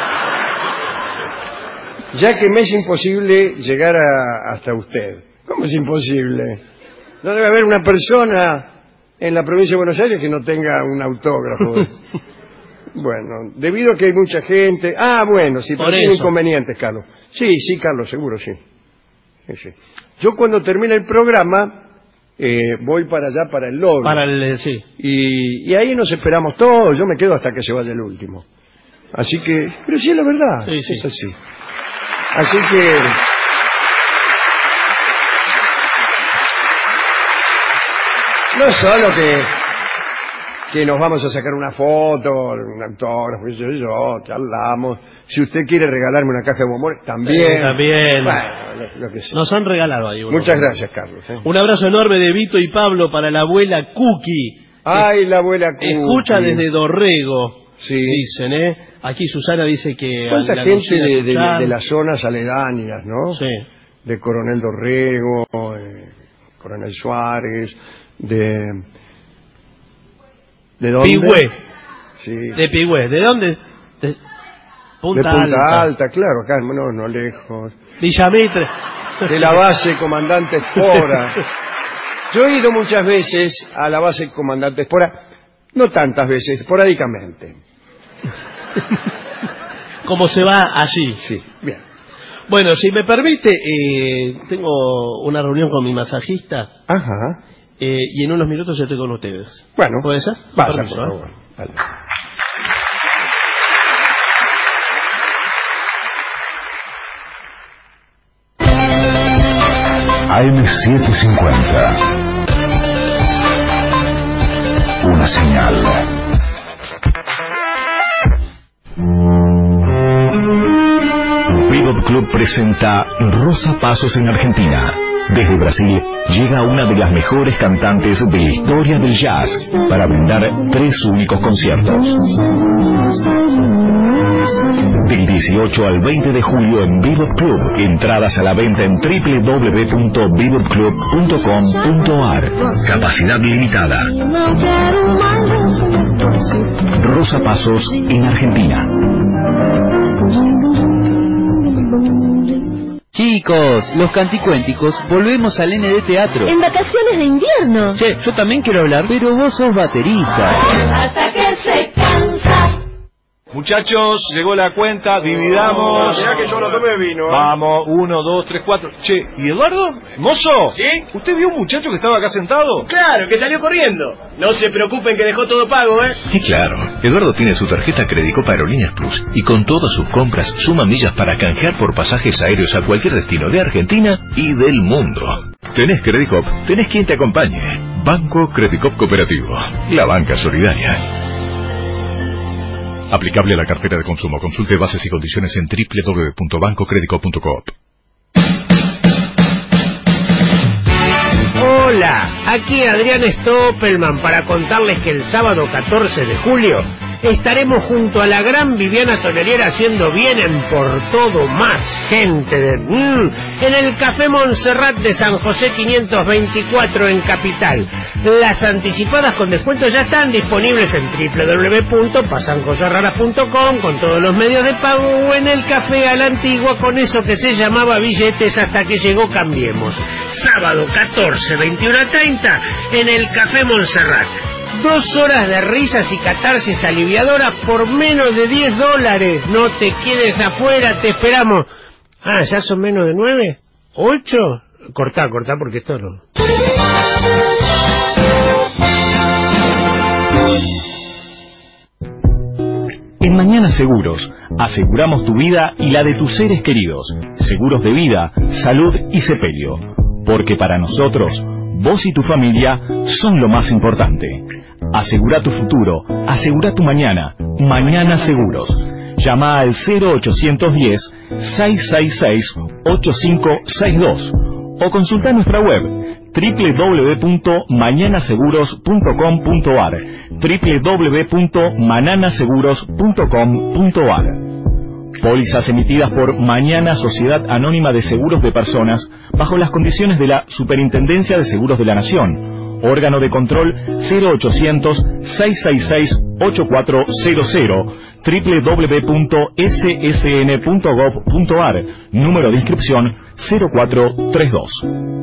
Ya que me es imposible llegar a- hasta usted. ¿Cómo es imposible? No debe haber una persona en la provincia de Buenos Aires que no tenga un autógrafo. Bueno, debido a que hay mucha gente... Ah, bueno, sí, pero Por tiene eso. inconvenientes, Carlos. Sí, sí, Carlos, seguro, sí. Sí, sí. Yo cuando termine el programa eh, voy para allá, para el lobby. Para el... Sí. Y, y ahí nos esperamos todos. Yo me quedo hasta que se vaya el último. Así que... Pero sí es la verdad. Sí, sí. Es así. Así que... No solo que, que nos vamos a sacar una foto, un autógrafo, qué sé yo, charlamos. Si usted quiere regalarme una caja de bombones, también. Sí, también. Bueno, lo, lo que sea. Nos han regalado ahí. uno. Muchas gracias, Carlos. ¿eh? Un abrazo enorme de Vito y Pablo para la abuela Cookie. Ay, la abuela Cookie. Escucha desde Dorrego. Sí. Dicen, ¿eh? Aquí Susana dice que... ¿Cuánta la gente Lucía de, de- escuchar. de las zonas aledañas, no? Sí. De Coronel Dorrego, eh, Coronel Suárez, de... ¿De dónde? Pigüé. Sí. De Pigüé. ¿De dónde? De Punta, de Punta Alta. Alta. claro, acá no, no lejos. Villamitre. De la base Comandante Espora. Yo he ido muchas veces a la base Comandante Espora, no tantas veces, esporádicamente. ¿Cómo se va allí? Sí, bien. Bueno, si me permite, eh, tengo una reunión con mi masajista Ajá. eh, y en unos minutos estoy con ustedes. Bueno, ¿Puede ser? Pasa, Permiso, por ¿eh? favor. Vale. A M setecientos cincuenta. Una señal. Bebop Club presenta Rosa Pasos en Argentina. Desde Brasil llega una de las mejores cantantes de la historia del jazz para brindar tres únicos conciertos. Del dieciocho al veinte de julio en Bebop Club. Entradas a la venta en doble u doble u doble u punto bebop club punto com punto a r. Capacidad limitada. Rosa Pasos en Argentina. Chicos, los canticuénticos, volvemos al N D Teatro. En vacaciones de invierno. Che, yo también quiero hablar, pero vos sos baterista. Hasta que se cansa. Muchachos, llegó la cuenta, dividamos. Mirá que yo no tomé vino. ¿eh? Vamos, uno, dos, tres, cuatro. Che, ¿y Eduardo? ¿Mozo? ¿Sí? ¿Usted vio un muchacho que estaba acá sentado? Claro, que salió corriendo. No se preocupen que dejó todo pago, ¿eh? Y claro, Eduardo tiene su tarjeta Credicop Aerolíneas Plus y con todas sus compras suma millas para canjear por pasajes aéreos a cualquier destino de Argentina y del mundo. ¿Tenés Credicop? ¿Tenés quien te acompañe? Banco Credicop Cooperativo, la banca solidaria. Aplicable a la cartera de consumo. Consulte bases y condiciones en doble u doble u doble u punto banco credicop punto coop. Hola, aquí Adrián Stoppelman para contarles que el sábado catorce de julio estaremos junto a la gran Viviana Tonelier haciendo Vienen por todo más gente de, mm, en el Café Montserrat de San José quinientos veinticuatro en Capital. Las anticipadas con descuento ya están disponibles en doble u doble u doble u punto pasancoserraras punto com con todos los medios de pago o en el café a la antigua con eso que se llamaba billetes hasta que llegó Cambiemos. Sábado catorce, veintiuno a treinta en el Café Montserrat. Dos horas de risas y catarsis aliviadora por menos de diez dólares. No te quedes afuera, te esperamos. Ah, ¿ya son menos de nueve? ¿Ocho? Cortá, cortá porque esto no... En Mañana Seguros, aseguramos tu vida y la de tus seres queridos. Seguros de vida, salud y sepelio. Porque para nosotros, vos y tu familia son lo más importante. Asegura tu futuro, asegura tu mañana. Mañana Seguros. Llama al cero ochocientos diez, seiscientos sesenta y seis, ochenta y cinco sesenta y dos o consulta nuestra web doble u doble u doble u punto mañana seguros punto com punto a r doble u doble u doble u punto manana seguros punto com punto a r. Pólizas emitidas por Mañana Sociedad Anónima de Seguros de Personas bajo las condiciones de la Superintendencia de Seguros de la Nación. Órgano de control cero ochocientos, seiscientos sesenta y seis, ochenta y cuatro cero cero, doble u doble u doble u punto s s n punto gov punto a r, número de inscripción cero cuatro treinta y dos.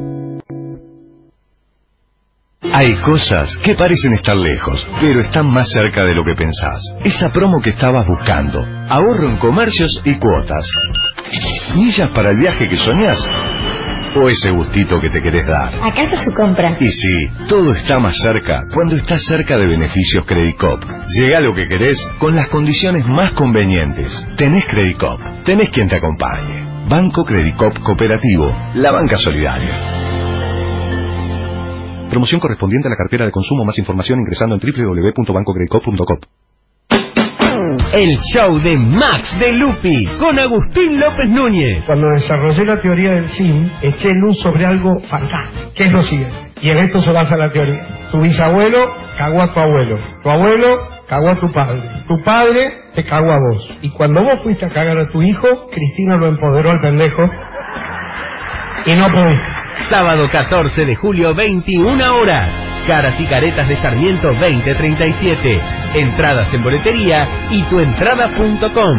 Hay cosas que parecen estar lejos, pero están más cerca de lo que pensás. Esa promo que estabas buscando. Ahorro en comercios y cuotas. ¿Millas para el viaje que soñás? ¿O ese gustito que te querés dar? Acá está su compra. Y sí, todo está más cerca cuando estás cerca de Beneficios Credicop. Llega lo que querés con las condiciones más convenientes. Tenés Credicop, tenés quien te acompañe. Banco Credicop Cooperativo, la banca solidaria. Promoción correspondiente a la cartera de consumo. Más información ingresando en doble u doble u doble u punto banco credicop punto com. El show de Max de Lupi con Agustín López Núñez. Cuando desarrollé la teoría del sim, eché luz sobre algo fantástico, que es lo siguiente, y en esto se basa la teoría. Tu bisabuelo cagó a tu abuelo, tu abuelo cagó a tu padre, tu padre te cagó a vos, y cuando vos fuiste a cagar a tu hijo, Cristina lo empoderó al pendejo y no pudiste. Sábado catorce de julio, veintiuna horas. Caras y caretas de Sarmiento veinte treinta y siete. Entradas en boletería y tuentrada punto com.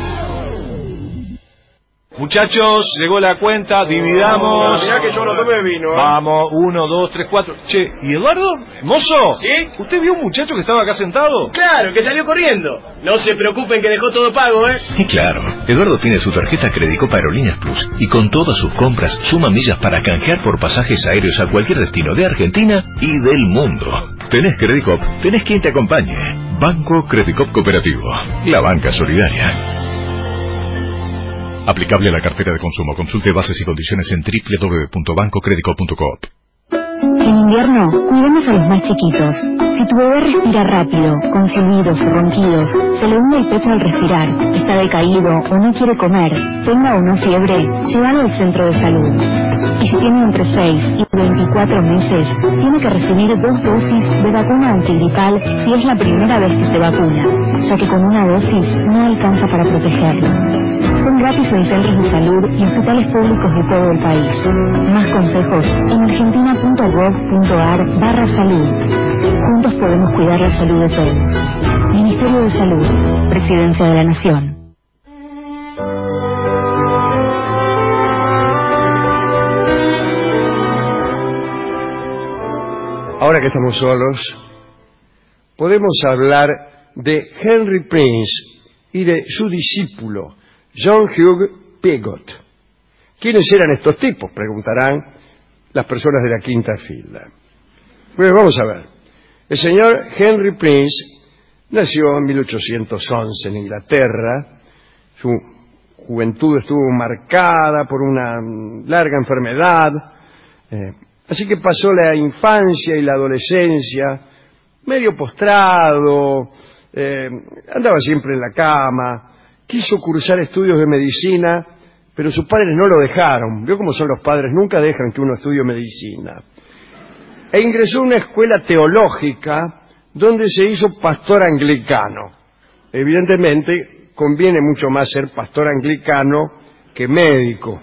Muchachos, llegó la cuenta, dividamos. No, mirá que yo no tomé vino, ¿eh? Vamos, uno, dos, tres, cuatro. Che, ¿y Eduardo? ¿Mozo? ¿Sí? ¿Usted vio un muchacho que estaba acá sentado? Claro, que salió corriendo. No se preocupen que dejó todo pago, ¿eh? Y claro, Eduardo tiene su tarjeta Credicop Aerolíneas Plus y con todas sus compras suma millas para canjear por pasajes aéreos a cualquier destino de Argentina y del mundo. Tenés Credicop, tenés quien te acompañe. Banco Credicop Cooperativo, la banca solidaria. Aplicable a la cartera de consumo. Consulte bases y condiciones en doble u doble u doble u punto banco credicop punto com. En invierno, cuidemos a los más chiquitos. Si tu bebé respira rápido, con silbidos o ronquidos, se le hunde el pecho al respirar, está decaído o no quiere comer, tenga o no fiebre, llévalo al centro de salud. Y si tiene entre seis y veinticuatro meses, tiene que recibir dos dosis de vacuna antigripal si es la primera vez que se vacuna, ya que con una dosis no alcanza para protegerlo. Son gratis en centros de salud y hospitales públicos de todo el país. Más consejos en argentina punto gov punto ar barra salud. Juntos podemos cuidar la salud de todos. Ministerio de Salud, Presidencia de la Nación. Ahora que estamos solos, podemos hablar de Henry Prince y de su discípulo, John Hugh Pigot. ¿Quiénes eran estos tipos?, preguntarán las personas de la quinta fila. Pues vamos a ver. El señor Henry Prince nació en mil ochocientos once en Inglaterra. Su juventud estuvo marcada por una larga enfermedad, eh, así que pasó la infancia y la adolescencia medio postrado, eh, andaba siempre en la cama. Quiso cursar estudios de medicina, pero sus padres no lo dejaron. ¿Vio cómo son los padres? Nunca dejan que uno estudie medicina. E ingresó a una escuela teológica donde se hizo pastor anglicano. Evidentemente, conviene mucho más ser pastor anglicano que médico.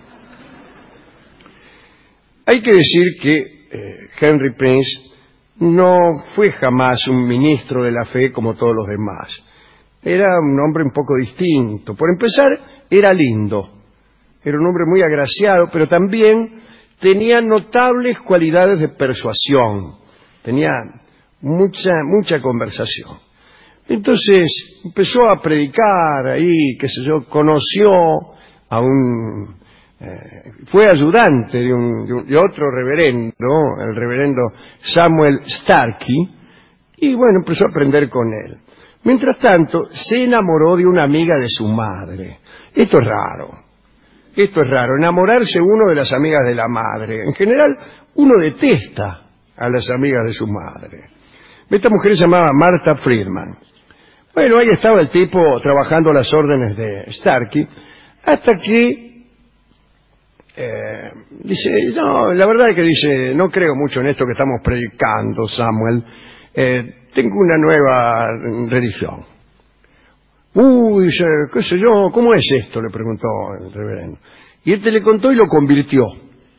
Hay que decir que eh, Henry Prince no fue jamás un ministro de la fe como todos los demás. Era un hombre un poco distinto. Por empezar, era lindo. Era un hombre muy agraciado, pero también tenía notables cualidades de persuasión. Tenía mucha, mucha conversación. Entonces, empezó a predicar ahí, qué sé yo, conoció a un... Eh, fue ayudante de, un, de, un, de otro reverendo, el reverendo Samuel Starkey, y bueno, empezó a aprender con él. Mientras tanto, se enamoró de una amiga de su madre. Esto es raro. Esto es raro. Enamorarse uno de las amigas de la madre. En general, uno detesta a las amigas de su madre. Esta mujer se llamaba Martha Friedman. Bueno, ahí estaba el tipo trabajando a las órdenes de Starkey, hasta que eh, dice, no, la verdad es que dice, no creo mucho en esto que estamos predicando, Samuel. Eh, Tengo una nueva religión. Uy, qué sé yo, ¿cómo es esto?, le preguntó el reverendo. Y este le contó y lo convirtió.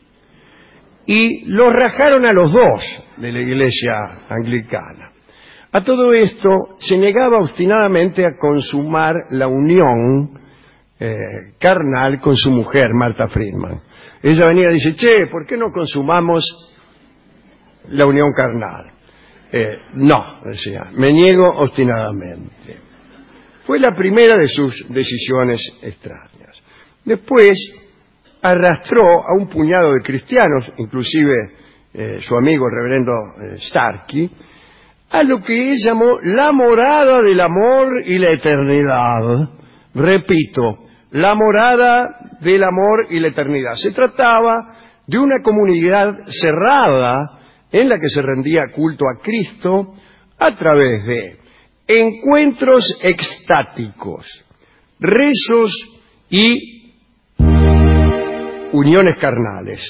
Y lo rajaron a los dos de la iglesia anglicana. A todo esto se negaba obstinadamente a consumar la unión eh, carnal con su mujer, Martha Friedman. Ella venía y dice, che, ¿por qué no consumamos la unión carnal? Eh, no, decía, me niego obstinadamente. Fue la primera de sus decisiones extrañas. Después arrastró a un puñado de cristianos, inclusive eh, su amigo el reverendo eh, Starkey, a lo que él llamó la morada del amor y la eternidad. Repito, la morada del amor y la eternidad. Se trataba de una comunidad cerrada en la que se rendía culto a Cristo a través de encuentros extáticos, rezos y uniones carnales.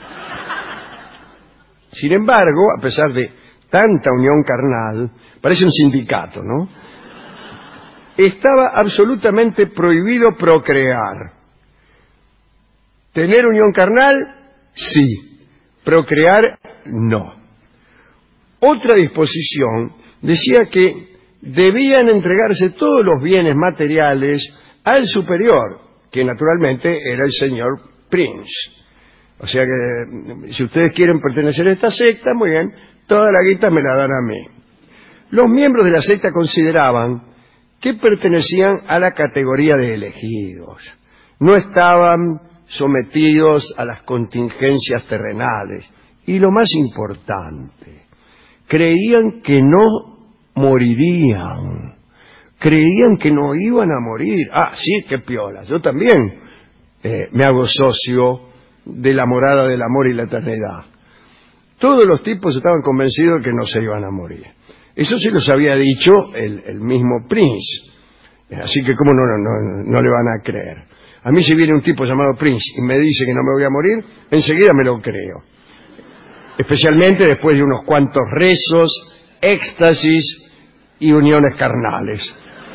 Sin embargo, a pesar de tanta unión carnal, parece un sindicato, ¿no? Estaba absolutamente prohibido procrear. ¿Tener unión carnal? Sí. Procrear, no. Otra disposición decía que debían entregarse todos los bienes materiales al superior, que naturalmente era el señor Prince. O sea que, si ustedes quieren pertenecer a esta secta, muy bien, toda la guita me la dan a mí. Los miembros de la secta consideraban que pertenecían a la categoría de elegidos. No estaban sometidos a las contingencias terrenales. Y lo más importante, creían que no morirían. Creían que no iban a morir. Ah, sí, qué piola. Yo también eh, me hago socio de la morada del amor y la eternidad. Todos los tipos estaban convencidos de que no se iban a morir. Eso se los había dicho el, el mismo Prince. Así que cómo no, no, no, no le van a creer. A mí si viene un tipo llamado Prince y me dice que no me voy a morir, enseguida me lo creo. Especialmente después de unos cuantos rezos, éxtasis y uniones carnales.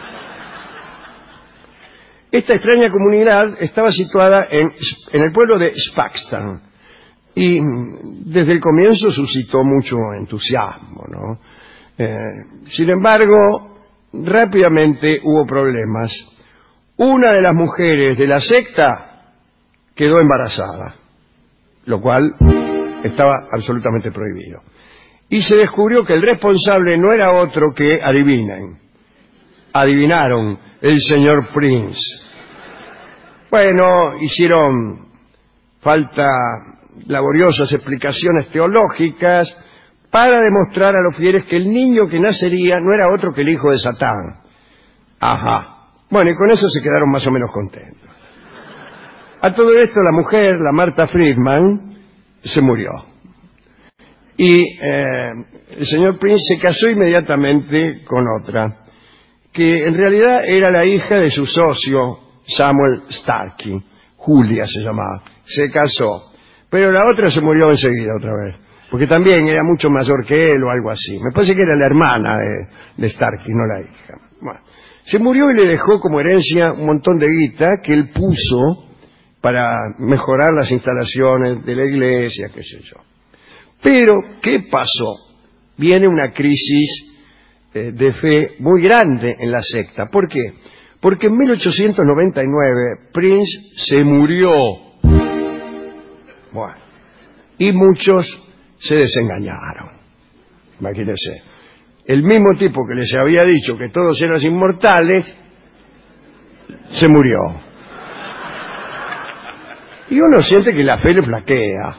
Esta extraña comunidad estaba situada en, en el pueblo de Spaxton y desde el comienzo suscitó mucho entusiasmo, ¿no? Eh, sin embargo, rápidamente hubo problemas. Una de las mujeres de la secta quedó embarazada, lo cual estaba absolutamente prohibido. Y se descubrió que el responsable no era otro que, adivinen, adivinaron, el señor Prince. Bueno, hicieron falta laboriosas explicaciones teológicas para demostrar a los fieles que el niño que nacería no era otro que el hijo de Satán. Ajá. Bueno, y con eso se quedaron más o menos contentos. A todo esto la mujer, la Martha Friedman, se murió. Y eh, el señor Prince se casó inmediatamente con otra, que en realidad era la hija de su socio, Samuel Starkey. Julia se llamaba. Se casó. Pero la otra se murió enseguida otra vez, porque también era mucho mayor que él o algo así. Me parece que era la hermana de, de Starkey, no la hija. Bueno, se murió y le dejó como herencia un montón de guita que él puso para mejorar las instalaciones de la iglesia, qué sé yo. Pero, ¿qué pasó? Viene una crisis eh, de fe muy grande en la secta. ¿Por qué? Porque en mil ochocientos noventa y nueve Prince se murió. Bueno, y muchos se desengañaron. Imagínense. El mismo tipo que les había dicho que todos eran inmortales, se murió. Y uno siente que la fe le flaquea.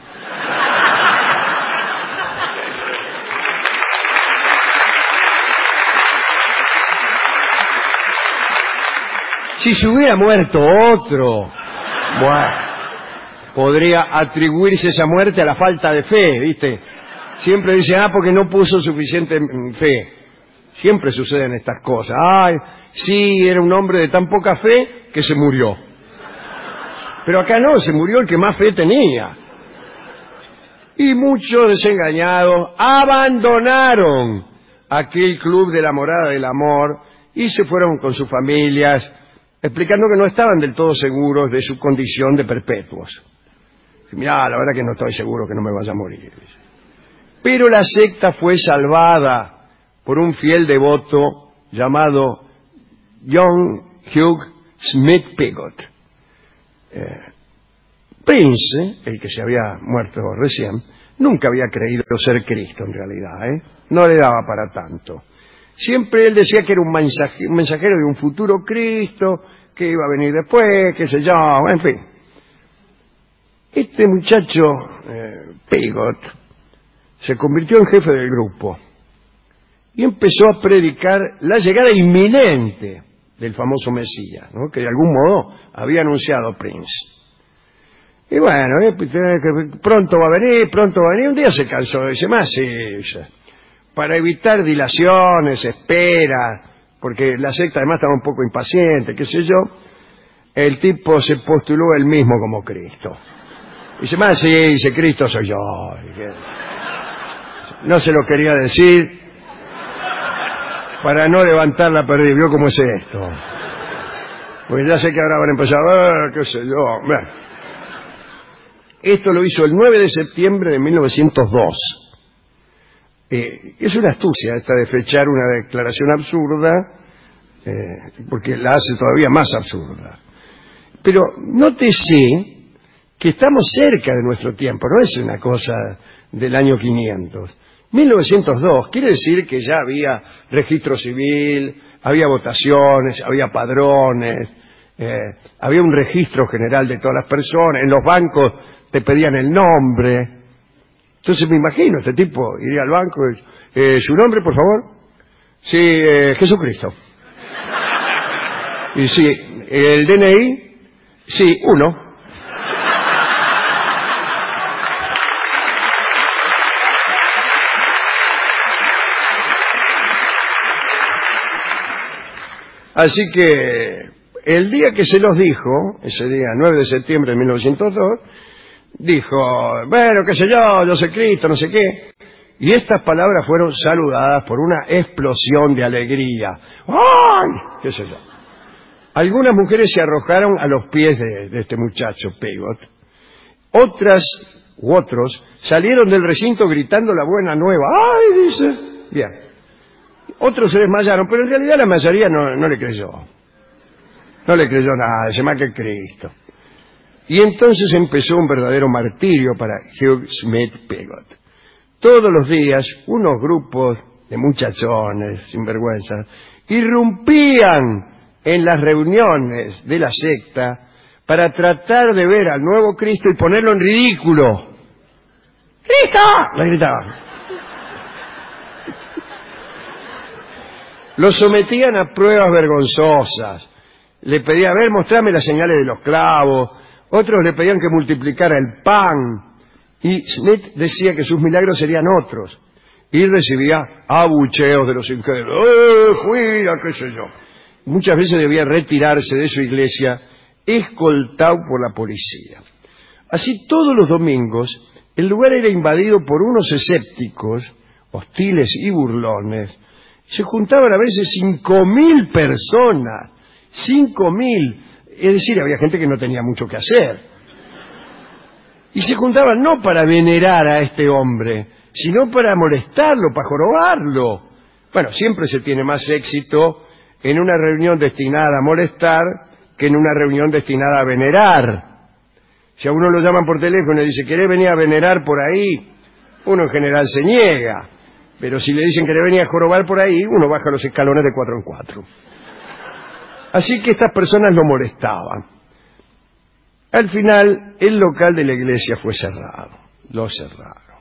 Si se hubiera muerto otro, bueno, podría atribuirse esa muerte a la falta de fe, ¿viste? Siempre dicen, ah, porque no puso suficiente fe. Siempre suceden estas cosas. Ay, sí, era un hombre de tan poca fe que se murió. Pero acá no, se murió el que más fe tenía. Y muchos desengañados abandonaron aquel club de la morada del amor y se fueron con sus familias, explicando que no estaban del todo seguros de su condición de perpetuos. Mirá, la verdad que no estoy seguro que no me vaya a morir. Pero la secta fue salvada por un fiel devoto llamado John Hugh Smith Pigott. Eh, Prince, el que se había muerto recién, nunca había creído ser Cristo en realidad, ¿eh? No le daba para tanto. Siempre él decía que era un, mensaje, un mensajero de un futuro Cristo, que iba a venir después, qué sé yo, en fin. Este muchacho, eh, Pigott, se convirtió en jefe del grupo y empezó a predicar la llegada inminente del famoso Mesías, ¿no?, que de algún modo había anunciado Prince. Y bueno, eh, que pronto va a venir, pronto va a venir. Un día se cansó, dice, más sí, para evitar dilaciones, espera, porque la secta además estaba un poco impaciente, qué sé yo, el tipo se postuló él mismo como Cristo. Dice, más sí, dice, Cristo soy yo. No se lo quería decir para no levantar la pérdida. ¿Vio cómo es esto? Porque ya sé que ahora van a empezar, ah, qué sé yo. Bueno. Esto lo hizo el nueve de septiembre de mil novecientos dos. Eh, es una astucia esta de fechar una declaración absurda, eh, porque la hace todavía más absurda. Pero nótese que estamos cerca de nuestro tiempo, no es una cosa del año quinientos. mil novecientos dos quiere decir que ya había registro civil, había votaciones, había padrones, eh, había un registro general de todas las personas, en los bancos te pedían el nombre. Entonces me imagino, este tipo iría al banco y, eh, ¿su nombre, por favor? Sí, eh, Jesucristo. Y sí, ¿el D N I? Sí, uno. Así que el día que se los dijo, ese día nueve de septiembre de mil novecientos dos, dijo, bueno, qué sé yo, yo soy Cristo, no sé qué. Y estas palabras fueron saludadas por una explosión de alegría. ¡Ay! ¿Qué sé yo? Algunas mujeres se arrojaron a los pies de, de este muchacho Pigott. Otras u otros salieron del recinto gritando la buena nueva. ¡Ay! Dice. Bien. Otros se desmayaron, pero en realidad la mayoría no, no le creyó. No le creyó nada, se más que Cristo. Y entonces empezó un verdadero martirio para Hugh Smith Pigott. Todos los días, unos grupos de muchachones, sinvergüenzas, irrumpían en las reuniones de la secta para tratar de ver al nuevo Cristo y ponerlo en ridículo. ¡Cristo! Le gritaban. Lo sometían a pruebas vergonzosas. Le pedían, a ver, mostrame las señales de los clavos. Otros le pedían que multiplicara el pan. Y Smith decía que sus milagros serían otros. Y recibía abucheos de los incrédulos. ¡Eh, fuera, qué sé yo! Muchas veces debía retirarse de su iglesia, escoltado por la policía. Así, todos los domingos, el lugar era invadido por unos escépticos, hostiles y burlones. Se juntaban a veces cinco mil personas. Cinco mil. Es decir, había gente que no tenía mucho que hacer. Y se juntaban no para venerar a este hombre, sino para molestarlo, para jorobarlo. Bueno, siempre se tiene más éxito en una reunión destinada a molestar que en una reunión destinada a venerar. Si a uno lo llaman por teléfono y dice, ¿querés venir a venerar por ahí? Uno en general se niega. Pero si le dicen que le venía a jorobar por ahí, uno baja los escalones de cuatro en cuatro. Así que estas personas lo molestaban. Al final, el local de la iglesia fue cerrado. Lo cerraron.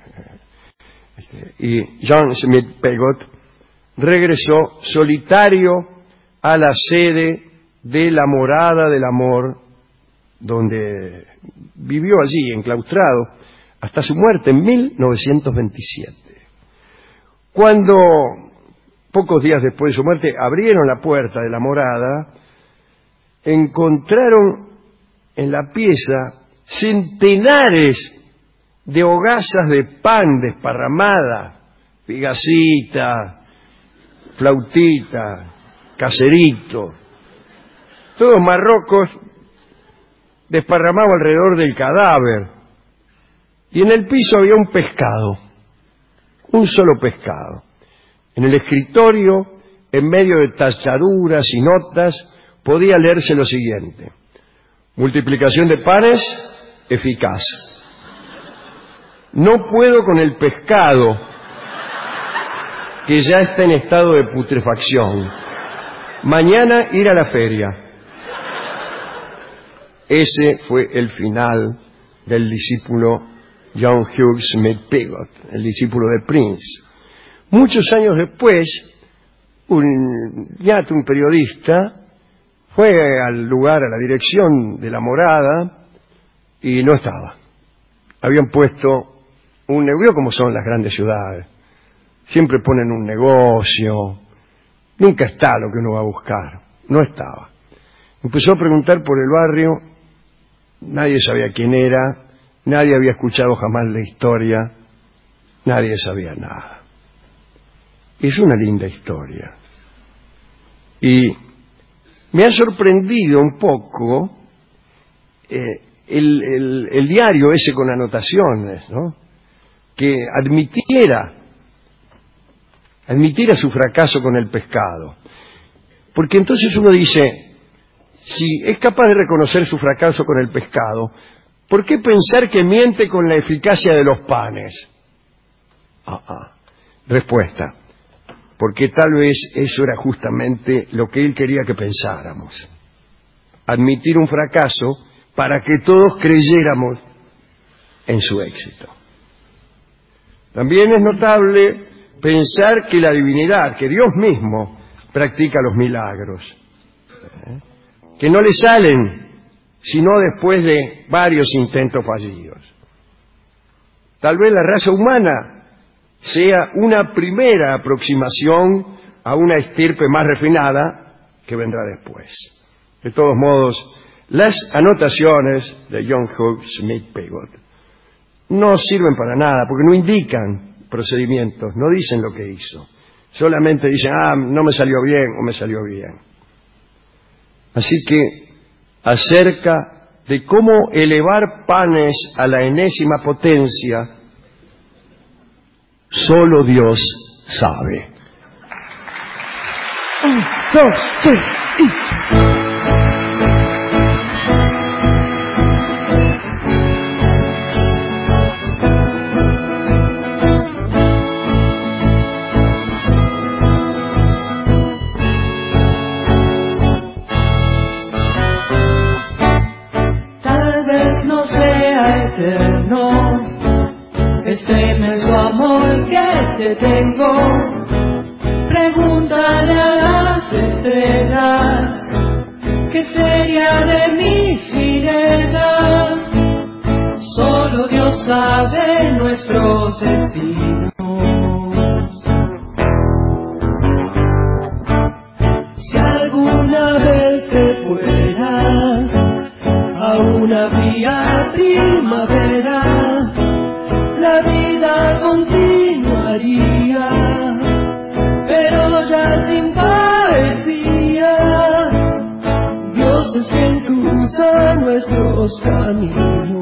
Y John Smith Pigott regresó solitario a la sede de la morada del amor, donde vivió allí, enclaustrado, hasta su muerte en mil novecientos veintisiete. Cuando, pocos días después de su muerte, abrieron la puerta de la morada, encontraron en la pieza centenares de hogazas de pan desparramadas, figacita, flautita, caseritos, todos marrocos, desparramados alrededor del cadáver. Y en el piso había un pescado, un solo pescado. En el escritorio, en medio de tachaduras y notas, podía leerse lo siguiente: multiplicación de panes, eficaz. No puedo con el pescado, que ya está en estado de putrefacción. Mañana ir a la feria. Ese fue el final del discípulo John Hughes Smith-Pigott, el discípulo de Prince. Muchos años después, un, ya un periodista fue al lugar, a la dirección de la morada, y no estaba. Habían puesto un negocio, como son las grandes ciudades. Siempre ponen un negocio, nunca está lo que uno va a buscar. No estaba. Empezó a preguntar por el barrio, nadie sabía quién era, nadie había escuchado jamás la historia, nadie sabía nada. Es una linda historia. Y me ha sorprendido un poco eh, el, el, el diario ese con anotaciones, ¿no? Que admitiera, admitiera su fracaso con el pescado. Porque entonces uno dice, si es capaz de reconocer su fracaso con el pescado, ¿por qué pensar que miente con la eficacia de los panes? Ah, ah. Respuesta: porque tal vez eso era justamente lo que él quería que pensáramos. Admitir un fracaso para que todos creyéramos en su éxito. También es notable pensar que la divinidad, que Dios mismo practica los milagros, ¿eh? que no le salen sino después de varios intentos fallidos. Tal vez la raza humana sea una primera aproximación a una estirpe más refinada que vendrá después. De todos modos, las anotaciones de John Hughes Smith-Pigott no sirven para nada, porque no indican procedimientos, no dicen lo que hizo. Solamente dicen, ah, no me salió bien o me salió bien. Así que, acerca de cómo elevar panes a la enésima potencia, solo Dios sabe. Un, dos, tres, y... Este inmenso amor que te tengo, pregúntale a las estrellas, ¿qué sería de mí sin ellas? Solo Dios sabe nuestros destinos. Si alguna vez te fueras a una fría primavera, la vida continuaría, pero ya sin poesía. Dios es quien cruza nuestros caminos.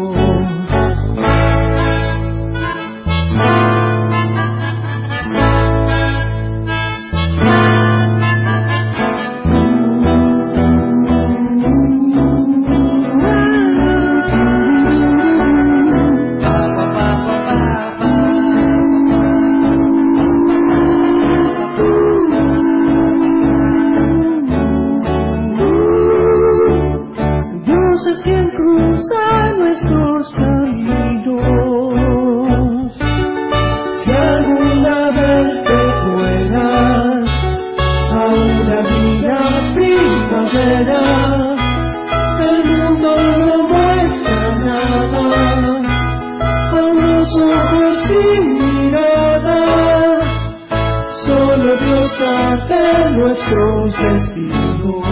Nuestros destinos,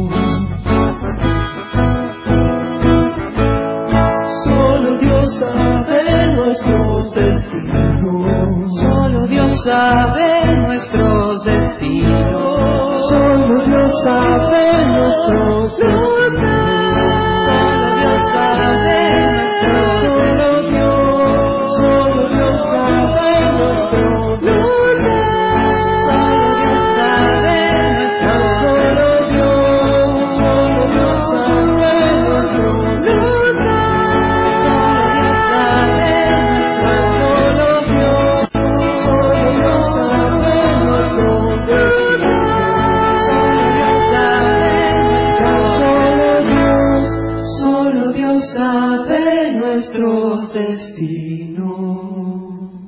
solo Dios sabe nuestros destinos, solo Dios sabe nuestros destinos. Solo Dios sabe nuestros destinos. Solo Dios sabe nuestros Solo Dios, solo Dios sabe nuestros destinos. Solo Dios sabe nuestros Solo Dios, solo Dios sabe nuestros destinos. Solo Dios sabe nuestros Solo Dios, solo Dios sabe nuestros destinos. Solo Dios sabe nuestros destinos.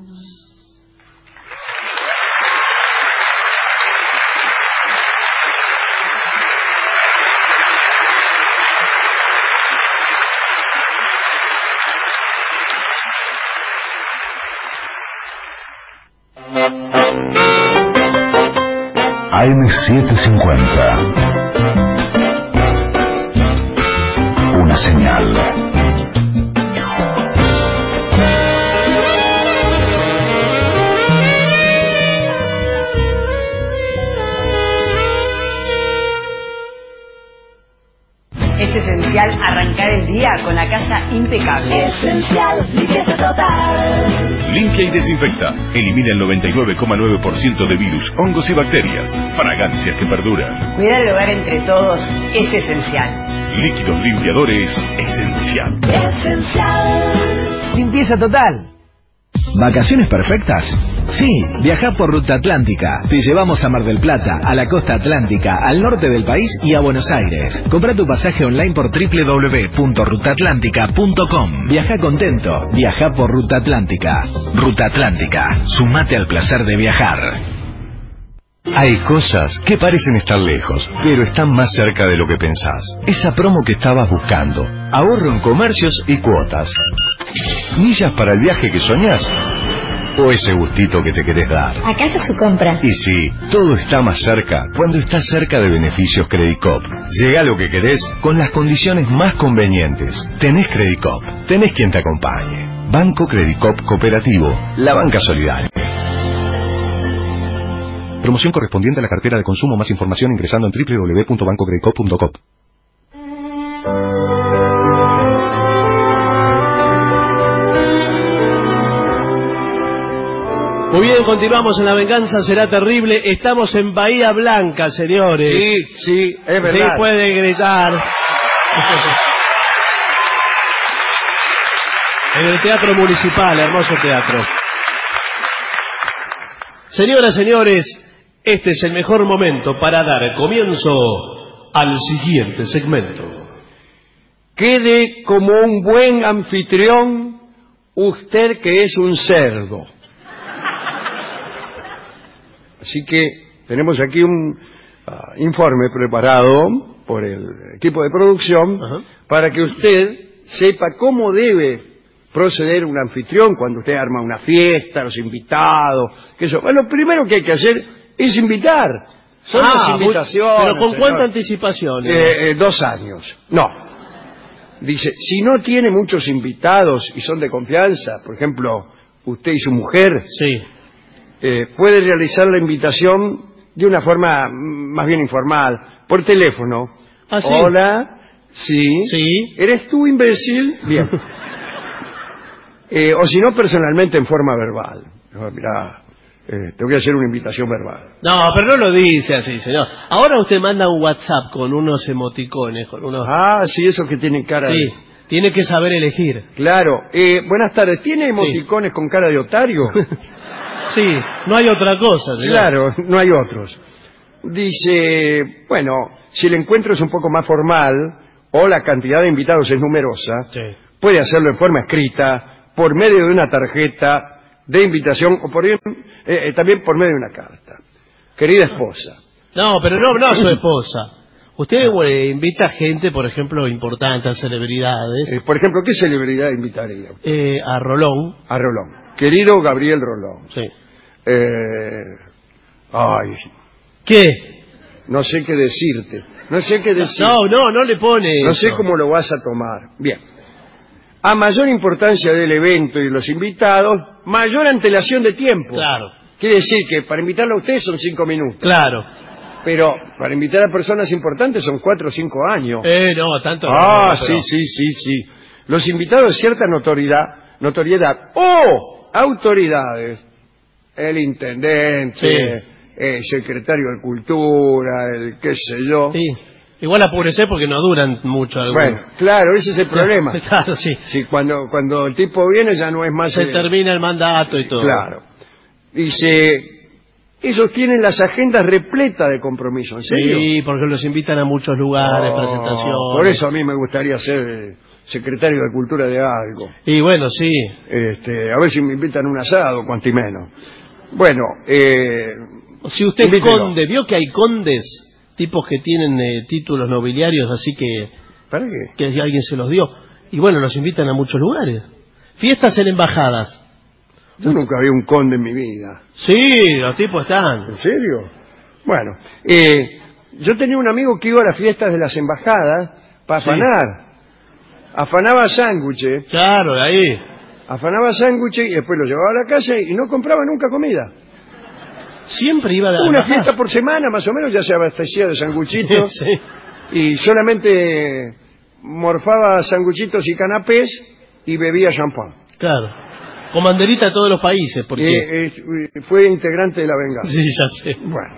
A M setecientos cincuenta. Una señal. Es esencial arrancar el día con la casa impecable. Esencial, limpieza total. Limpia y desinfecta. Elimina el noventa y nueve coma nueve por ciento de virus, hongos y bacterias. Fragancias que perduran. Cuidar el hogar entre todos es esencial. Líquidos limpiadores, esencial. Esencial. Limpieza total. ¿Vacaciones perfectas? Sí, viaja por Ruta Atlántica. Te llevamos a Mar del Plata, a la costa atlántica, al norte del país y a Buenos Aires. Compra tu pasaje online por doble u doble u doble u punto ruta atlántica punto com. Viaja contento, viaja por Ruta Atlántica. Ruta Atlántica, sumate al placer de viajar. Hay cosas que parecen estar lejos, pero están más cerca de lo que pensás. Esa promo que estabas buscando. Ahorro en comercios y cuotas. ¿Millas para el viaje que soñás? ¿O ese gustito que te querés dar? Acá está su compra. Y sí, todo está más cerca cuando estás cerca de beneficios Credicop. Llega lo que querés con las condiciones más convenientes. Tenés Credicop, tenés quien te acompañe. Banco Credicop Cooperativo, la banca solidaria. Promoción correspondiente a la cartera de consumo. Más información ingresando en doble u doble u doble u punto banco credicop punto com. Muy bien, continuamos en La Venganza Será Terrible. Estamos en Bahía Blanca, señores. Sí, sí, es verdad. Sí, puede gritar. En el Teatro Municipal, hermoso teatro. Señoras, señores, este es el mejor momento para dar comienzo al siguiente segmento. Quede como un buen anfitrión, usted que es un cerdo. Así que tenemos aquí un uh, informe preparado por el equipo de producción. Ajá. Para que usted sepa cómo debe proceder un anfitrión cuando usted arma una fiesta, los invitados. Que eso. Bueno, lo primero que hay que hacer es invitar. Son ah, las invitaciones. ¿Pero con señor. cuánta anticipación? Eh, eh, dos años. No. Dice, si no tiene muchos invitados y son de confianza, por ejemplo, usted y su mujer... Sí. Eh, puede realizar la invitación de una forma más bien informal, por teléfono. ¿Ah, sí? Hola, sí. Sí. ¿Eres tú, imbécil? Bien. eh, o si no, personalmente en forma verbal. No, mirá, eh, te voy a hacer una invitación verbal. No, pero no lo dice así, señor. Ahora usted manda un WhatsApp con unos emoticones, con unos... Ah, sí, esos que tienen cara sí. de... Tiene que saber elegir. Claro. Eh, buenas tardes. ¿Tiene emoticones sí. con cara de otario? Sí, no hay otra cosa, señor. Claro, no hay otros. Dice, bueno, si el encuentro es un poco más formal o la cantidad de invitados es numerosa, sí. puede hacerlo en forma escrita, por medio de una tarjeta de invitación o por, eh, eh, también por medio de una carta. Querida esposa. No, pero no, no su esposa. Usted eh, invita gente, por ejemplo, importante, a celebridades. Eh, por ejemplo, ¿qué celebridad invitaría? Eh, a Rolón. A Rolón. Querido Gabriel Rolón. Sí. Eh, ay. ¿Qué? No sé qué decirte. No sé qué decir. No, no, no le pone No eso. sé cómo lo vas a tomar. Bien. A mayor importancia del evento y de los invitados, mayor antelación de tiempo. Claro. Quiere decir que para invitarlo a usted son cinco minutos. Claro. Pero para invitar a personas importantes son cuatro o cinco años. Eh, no, tanto. Ah, no, no, sí, pero... sí, sí, sí. Los invitados de cierta notoriedad, notoriedad o autoridades, el intendente, Sí. el secretario de Cultura, el qué sé yo. Sí. Igual apúrese porque no duran mucho algunos. Bueno, claro, ese es el problema. Claro, sí. Sí, cuando, cuando el tipo viene ya no es más... Se eh, termina el mandato y todo. Claro. Dice, ellos tienen las agendas repletas de compromiso, ¿en serio? Sí, porque los invitan a muchos lugares, Oh, presentaciones. Por eso a mí me gustaría ser eh, secretario de Cultura de algo. Y bueno, sí. Este, a ver si me invitan a un asado, cuanto y menos. Bueno, eh... Si usted es invítelo. conde, vio que hay condes, tipos que tienen eh, títulos nobiliarios, así que... ¿Para qué? Que si alguien se los dio. Y bueno, los invitan a muchos lugares. Fiestas en embajadas. Yo nunca vi un conde en mi vida. Sí, los tipos están. ¿En serio? Bueno, eh, yo tenía un amigo que iba a las fiestas de las embajadas para Sí. afanar. Afanaba sándwiches. Claro, de ahí. Afanaba sándwiches y después lo llevaba a la casa y no compraba nunca comida. Siempre iba a la Una embajada. fiesta por semana más o menos ya se abastecía de sanguchitos. Sí. Y solamente morfaba sanguchitos y canapés y bebía champán. Claro. Con banderita a todos los países, porque... Eh, eh, fue integrante de la venganza. Sí, ya sé. Bueno.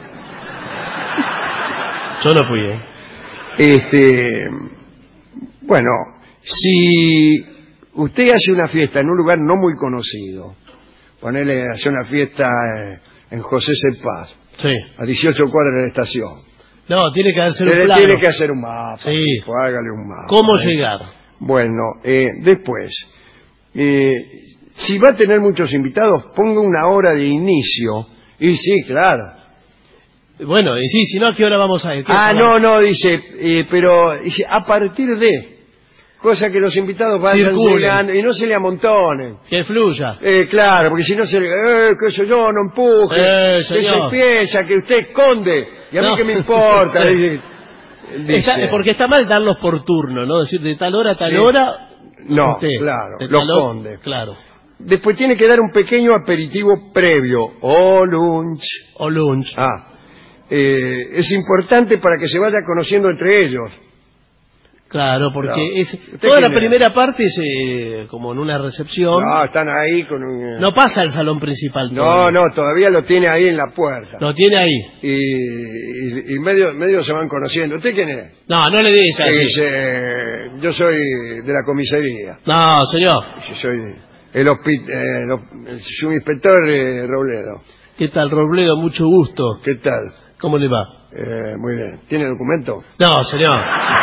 Yo no fui, ¿eh? Este, bueno, si usted hace una fiesta en un lugar no muy conocido, ponele, hace una fiesta eh, en José Cepaz, Sí. a dieciocho cuadras de la estación, No, tiene que hacer un tiene, plano. tiene que hacer un mapa, Sí. pues hágale un mapa. ¿Cómo ¿eh? llegar? Bueno, eh, después, eh, si va a tener muchos invitados, ponga una hora de inicio. Y sí, claro. Bueno, y sí, si no, ¿a qué hora vamos a ir? ¿Qué Ah, hora? no, no, dice, eh, pero dice, a partir de, cosa que los invitados vayan Circulen. llegando y no se le amontonen. Que fluya. Eh, claro, porque si no se le, eh, qué sé yo, no empuje, Eh, que se señor. piensa que usted esconde, y a mí No. que me importa. Sí. dice, dice. Está- porque está mal darlos por turno, ¿no? Decir de tal hora a tal Sí. hora. No, usted. claro, De los tal hora- condes. Claro. Después tiene que dar un pequeño aperitivo previo, o lunch. O lunch. Ah, eh, es importante para que se vaya conociendo entre ellos. Claro, porque Claro. es ¿Usted toda la quién es? primera parte es eh, como en una recepción. No, están ahí con un... No pasa al salón principal. No, todavía. no, todavía lo tiene ahí en la puerta. Lo tiene ahí. Y, y, y medio, medio se van conociendo. ¿Usted quién es? No, no le dice Y así. dice, yo soy de la comisaría. No, señor. Yo soy el, hospi- eh, el hos- el subinspector eh, Robledo. ¿Qué tal, Robledo? Mucho gusto. ¿Qué tal? ¿Cómo le va? Eh, muy bien. ¿Tiene documento? No, señor.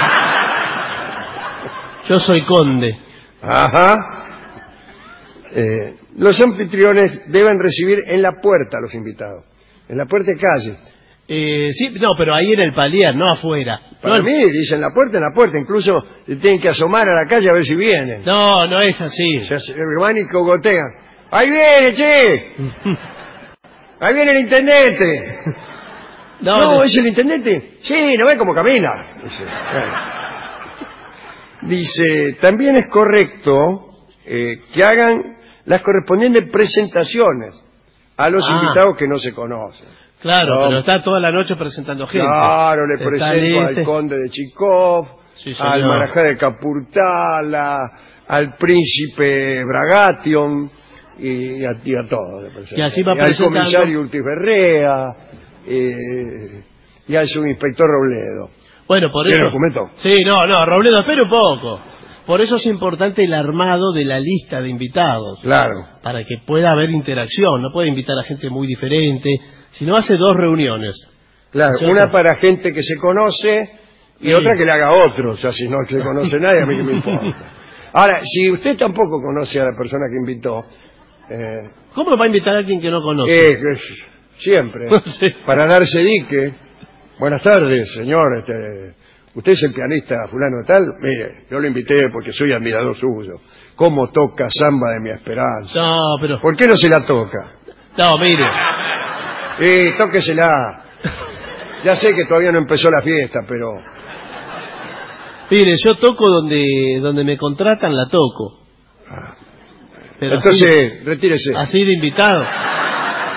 Yo soy conde. Ajá. Eh, los anfitriones deben recibir en la puerta a los invitados. En la puerta de calle. Eh, sí, no, pero ahí en el palier, no afuera. Para no, mí, dicen la puerta, en la puerta. Incluso tienen que asomar a la calle a ver si vienen. No, no es así. Se hace- van y cogotean. ¡Ahí viene, che! ¡Ahí viene el intendente! No, No, no. ¿es el intendente? Sí, ¿no ve cómo camina? Dice, bueno. Dice, también es correcto eh, que hagan las correspondientes presentaciones a los Ah. invitados que no se conocen. Claro, No. pero está toda la noche presentando gente. Claro, le Está presento este. al conde de Chikov, Sí, señor. al marajá de Capurtala, al príncipe Bragation y a, y a todos. le presento. Y así va Y al presentando. comisario Urtiz Berrea eh, y al subinspector Robledo. Bueno, por ¿Tiene eso... documento? Sí, no, no, Robledo, espere un poco. Por eso es importante el armado de la lista de invitados. Claro. Para que pueda haber interacción. No puede invitar a gente muy diferente. Si no, hace dos reuniones. Claro, ¿Cierto? una para gente que se conoce y Sí. otra que le haga a otro. O sea, si no se conoce nadie, a mí que me importa. Ahora, si usted tampoco conoce a la persona que invitó, eh, ¿Cómo va a invitar a alguien que no conoce? eh, que es- siempre, Sí. para darse dique, buenas tardes, señor, este, usted es el pianista fulano de tal, mire, yo lo invité porque soy admirador suyo. ¿Cómo toca Samba de mi Esperanza? No, pero... ¿Por qué no se la toca? No, mire. Eh, tóquesela. Ya sé que todavía no empezó la fiesta, pero... Mire, yo toco donde donde me contratan, la toco. Pero Entonces, así, retírese. así de invitado.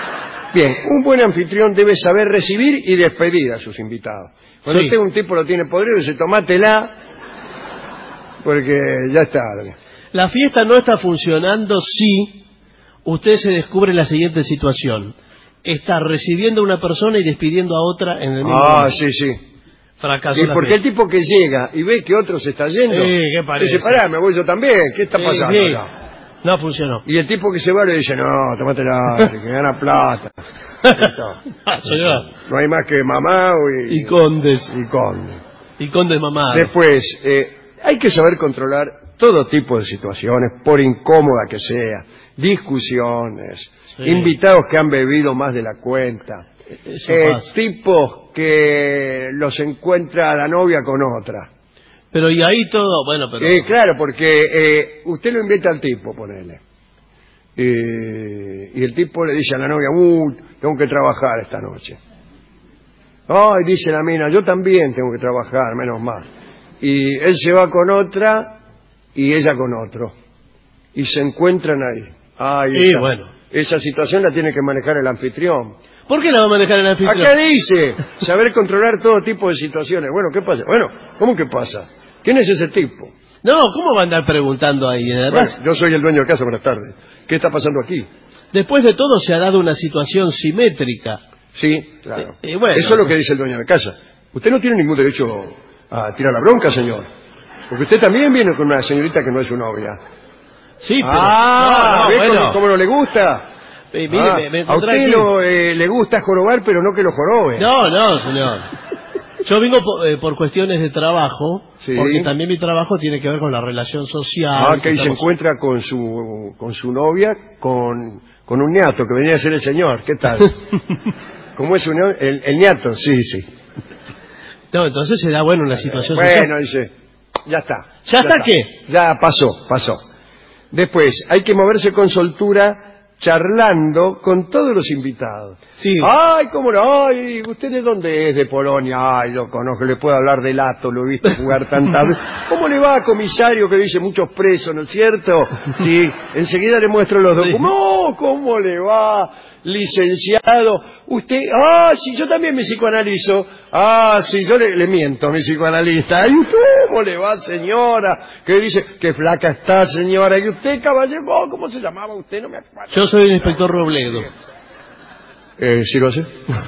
Bien, un buen anfitrión debe saber recibir y despedir a sus invitados. Cuando Sí. usted un tipo lo tiene podrido, dice, tomátela, porque ya es tarde. La fiesta no está funcionando si usted se descubre la siguiente situación. Está recibiendo a una persona y despidiendo a otra en el mismo Ah, momento. sí, sí. Fracasó Y la porque el fiesta. tipo que llega y ve que otro se está yendo, Sí, ¿qué parece? dice, pará, me voy yo también, ¿qué está Sí, pasando sí. acá? No funcionó. Y el tipo que se va le dice, no, tomátela, se que gana plata. Ah, señor. No hay más que mamá y, Y condes. y conde. Y condes mamá. Después, eh, hay que saber controlar todo tipo de situaciones, por incómoda que sea, discusiones, Sí. invitados que han bebido más de la cuenta, Eso eh, pasa. tipos que los encuentra la novia con otra. Pero y ahí todo, bueno, pero... Eh, claro, porque eh, usted lo invita al tipo, ponele. Eh, y el tipo le dice a la novia, uh, tengo que trabajar esta noche. Ay, dice la mina, yo también tengo que trabajar, menos mal. Y él se va con otra y ella con otro. Y se encuentran ahí. Ay, Sí, esa, bueno. esa situación la tiene que manejar el anfitrión. ¿Por qué la va a manejar el anfitrión? Acá dice, saber controlar todo tipo de situaciones. Bueno, ¿qué pasa? Bueno, ¿cómo que pasa? ¿Quién es ese tipo? No, ¿cómo va a andar preguntando ahí? Además, Bueno, yo soy el dueño de casa, buenas tardes. ¿Qué está pasando aquí? después de todo se ha dado una situación simétrica. Sí, claro. Eh, eh, bueno, Eso es lo que dice el dueño de casa. Usted no tiene ningún derecho a tirar la bronca, señor. Porque usted también viene con una señorita que no es su novia. Sí, pero... Ah, no, ¿ves no, bueno. cómo, cómo no le gusta? Eh, mire, Ah, me, me a encontré usted aquí- lo, eh, le gusta jorobar, pero no que lo jorobe. No, no, señor. Yo vengo por, eh, por cuestiones de trabajo, Sí. porque también mi trabajo tiene que ver con la relación social. Ah, que ahí se estamos- encuentra con su con su novia, con, con un ñato que venía a ser el señor. ¿Qué tal? ¿Cómo es un ñato? El, el ñato, sí, sí. No, entonces se da, bueno, una situación Bueno, social. dice, ya está. ¿Ya está qué? Ya pasó, pasó. Después, hay que moverse con soltura, charlando con todos los invitados. Sí. Ay, cómo no, ay, ¿usted de dónde es? De Polonia. Ay, lo conozco, le puedo hablar del Ato, lo he visto jugar tantas veces. ¿Cómo le va, comisario, que dice muchos presos, ¿no es cierto? Sí, enseguida le muestro los documentos. No, ¿cómo le va, licenciado? Usted, ah, sí, yo también me psicoanalizo. Ah, sí, yo le, le miento a mi psicoanalista. ¿Y usted cómo le va, señora? Que dice, qué flaca está, señora. ¿Y usted, caballero? Oh, ¿cómo se llamaba usted? No me acuerdo. Yo soy el inspector Robledo. Eh, sí lo sé.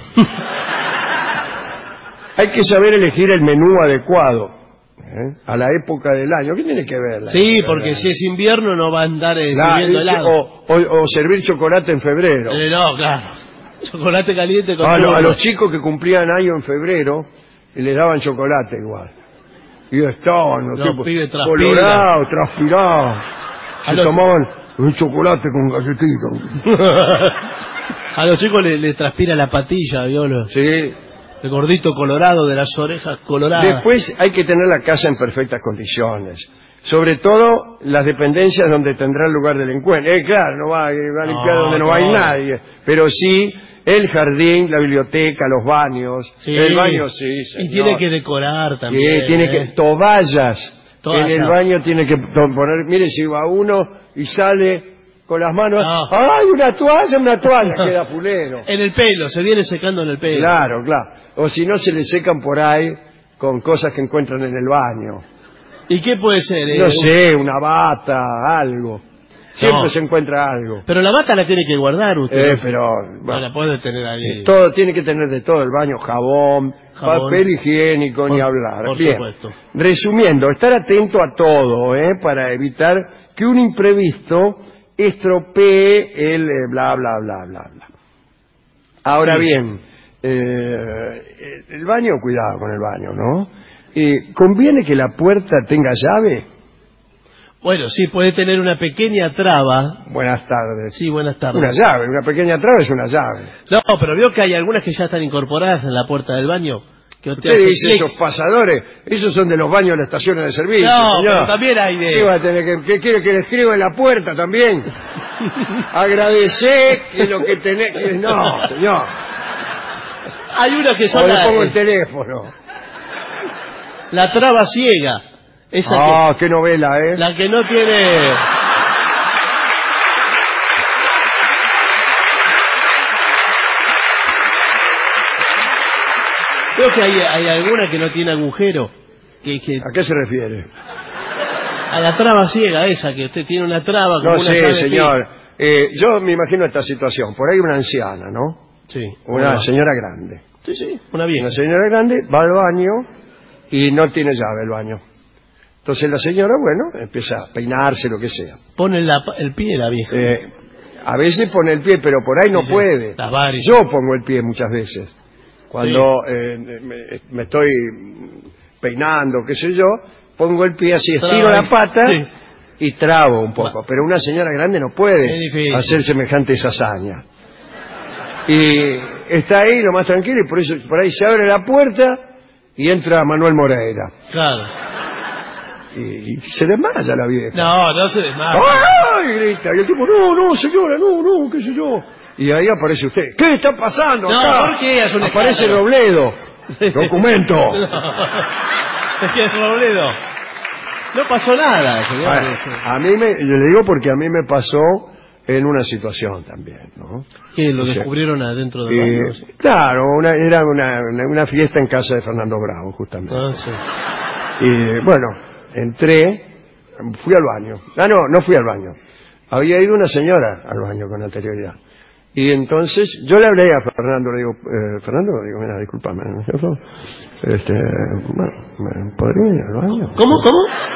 Hay que saber elegir el menú adecuado, ¿eh? A la época del año. ¿Qué tiene que ver? la Sí, época porque del si es invierno no va a andar eh, año? La- sirviendo helado. o, o- o servir chocolate en febrero. Eh, no, claro. Chocolate caliente con A, lo- churro. a los chicos que cumplían año en febrero y les daban chocolate igual. Y estaban los, Los tipos pibes transpiran. colorados, transpirados. A Se los- tomaban un chocolate con galletita. A los chicos les le transpira la patilla, ¿vio? Lo- Sí. El gordito colorado de las orejas coloradas. Después hay que tener la casa en perfectas condiciones. Sobre todo las dependencias donde tendrá lugar del encuentro. Eh, claro, no va, eh, va a limpiar No, donde no va a ir no. nadie. Pero sí el jardín, la biblioteca, los baños. Sí. El baño sí, Y señor. tiene que decorar Sí, también. tiene ¿eh? que toballas. Toallas. En el baño tiene que to- poner, mire si va uno y sale con las manos, No. ¡ay, una toalla, una toalla! Queda fulero. En el pelo, se viene secando en el pelo. Claro, claro. O si no se le secan por ahí con cosas que encuentran en el baño. ¿Y qué puede ser? eh? No sé, una bata, algo. Siempre No. se encuentra algo. Pero la bata la tiene que guardar usted. Eh, pero No bueno, la puede tener ahí. todo tiene que tener de todo, el baño, jabón, Jabón. papel higiénico, ni Por- hablar. por Bien. supuesto. Resumiendo, estar atento a todo, ¿eh? Para evitar que un imprevisto estropee el eh, bla, bla, bla, bla, bla. Ahora Sí. bien, eh, el baño, cuidado con el baño, ¿no? Eh, ¿Conviene que la puerta tenga llave? Bueno, sí, puede tener una pequeña traba. Buenas tardes. Sí, buenas tardes. Una llave, una pequeña traba es una llave. No, pero veo que hay algunas que ya están incorporadas en la puerta del baño. Que usted Usted hace dice clic. esos pasadores, esos son de los baños de las estaciones de servicio. No, señor. pero también hay de- ¿Qué va a tener que, que quiere que le escriba en la puerta también? Agradecé que lo que tenés... que- No, señor. Hay una que O son le la, pongo el teléfono. la traba ciega. Esa Ah, qué novela, que, ¿eh? la que no tiene... Creo que hay, hay alguna que no tiene agujero. Que, que... ¿A qué se refiere? A la traba ciega esa, que usted tiene una traba. Como No una sé, traba señor. Eh, yo me imagino esta situación. Por ahí una anciana, ¿no? Sí. Una Una señora grande. Sí, sí, una vieja. Una señora grande va al baño y no tiene llave el baño. Entonces la señora, bueno, empieza a peinarse, lo que sea. Pone la, el pie la vieja. Eh, a veces pone el pie, pero por ahí Sí, no sí. puede. Las varices. Yo pongo el pie muchas veces. Cuando eh, me, me estoy peinando, qué sé yo, pongo el pie así, estiro Traba. la pata Sí. y trabo un poco. Pero una señora grande no puede Es difícil. hacer semejantes hazañas. Y está ahí lo más tranquilo y por eso por ahí se abre la puerta y entra Manuel Moreira. Claro. Y, y se desmaya la vieja. No, no se desmaya. ¡Ay! Grita. Y el tipo, no, no, señora, no, no, qué sé yo. Y ahí aparece usted. ¿Qué está pasando No, acá? ¿por qué? Es un Aparece escándalo. Robledo. Documento. No. Es que es Robledo. No pasó nada, señor. Bueno, a mí me, yo le digo porque a mí me pasó en una situación también, ¿no? ¿Qué? ¿Lo O sea, descubrieron adentro del Eh, baño? claro, una, era una, una, una fiesta en casa de Fernando Bravo, justamente. Ah, sí. Y bueno, entré, fui al baño. Ah, no, no fui al baño. Había ido una señora al baño con anterioridad. Y entonces yo le hablé a Fernando, le digo, eh, Fernando, le digo, mira, discúlpame, ¿no es cierto? Este, bueno, ¿me ¿podría ir al baño? ¿Cómo, cómo?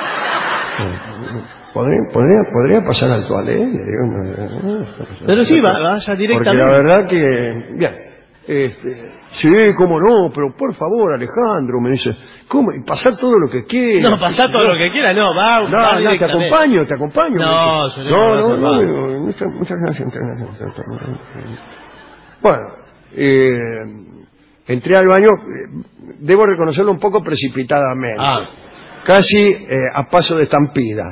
¿Podría, podría, podría pasar al toilet? Le digo, no, no, no, Pero sí, va- vaya directamente. Porque la verdad que, bien, este, sí, cómo no, pero por favor, Alejandro, me dice, ¿cómo? Y pasar todo lo que quiera. No, pasar todo lo que quiera, no, va, No, va no, te directamente. acompaño, te acompaño. No, me dice. señor, no, no no, hace no, mal. digo, muchas, muchas gracias, muchas gracias. Bueno, eh, entré al baño, eh, debo reconocerlo un poco precipitadamente. Ah. Casi eh, a paso de estampida.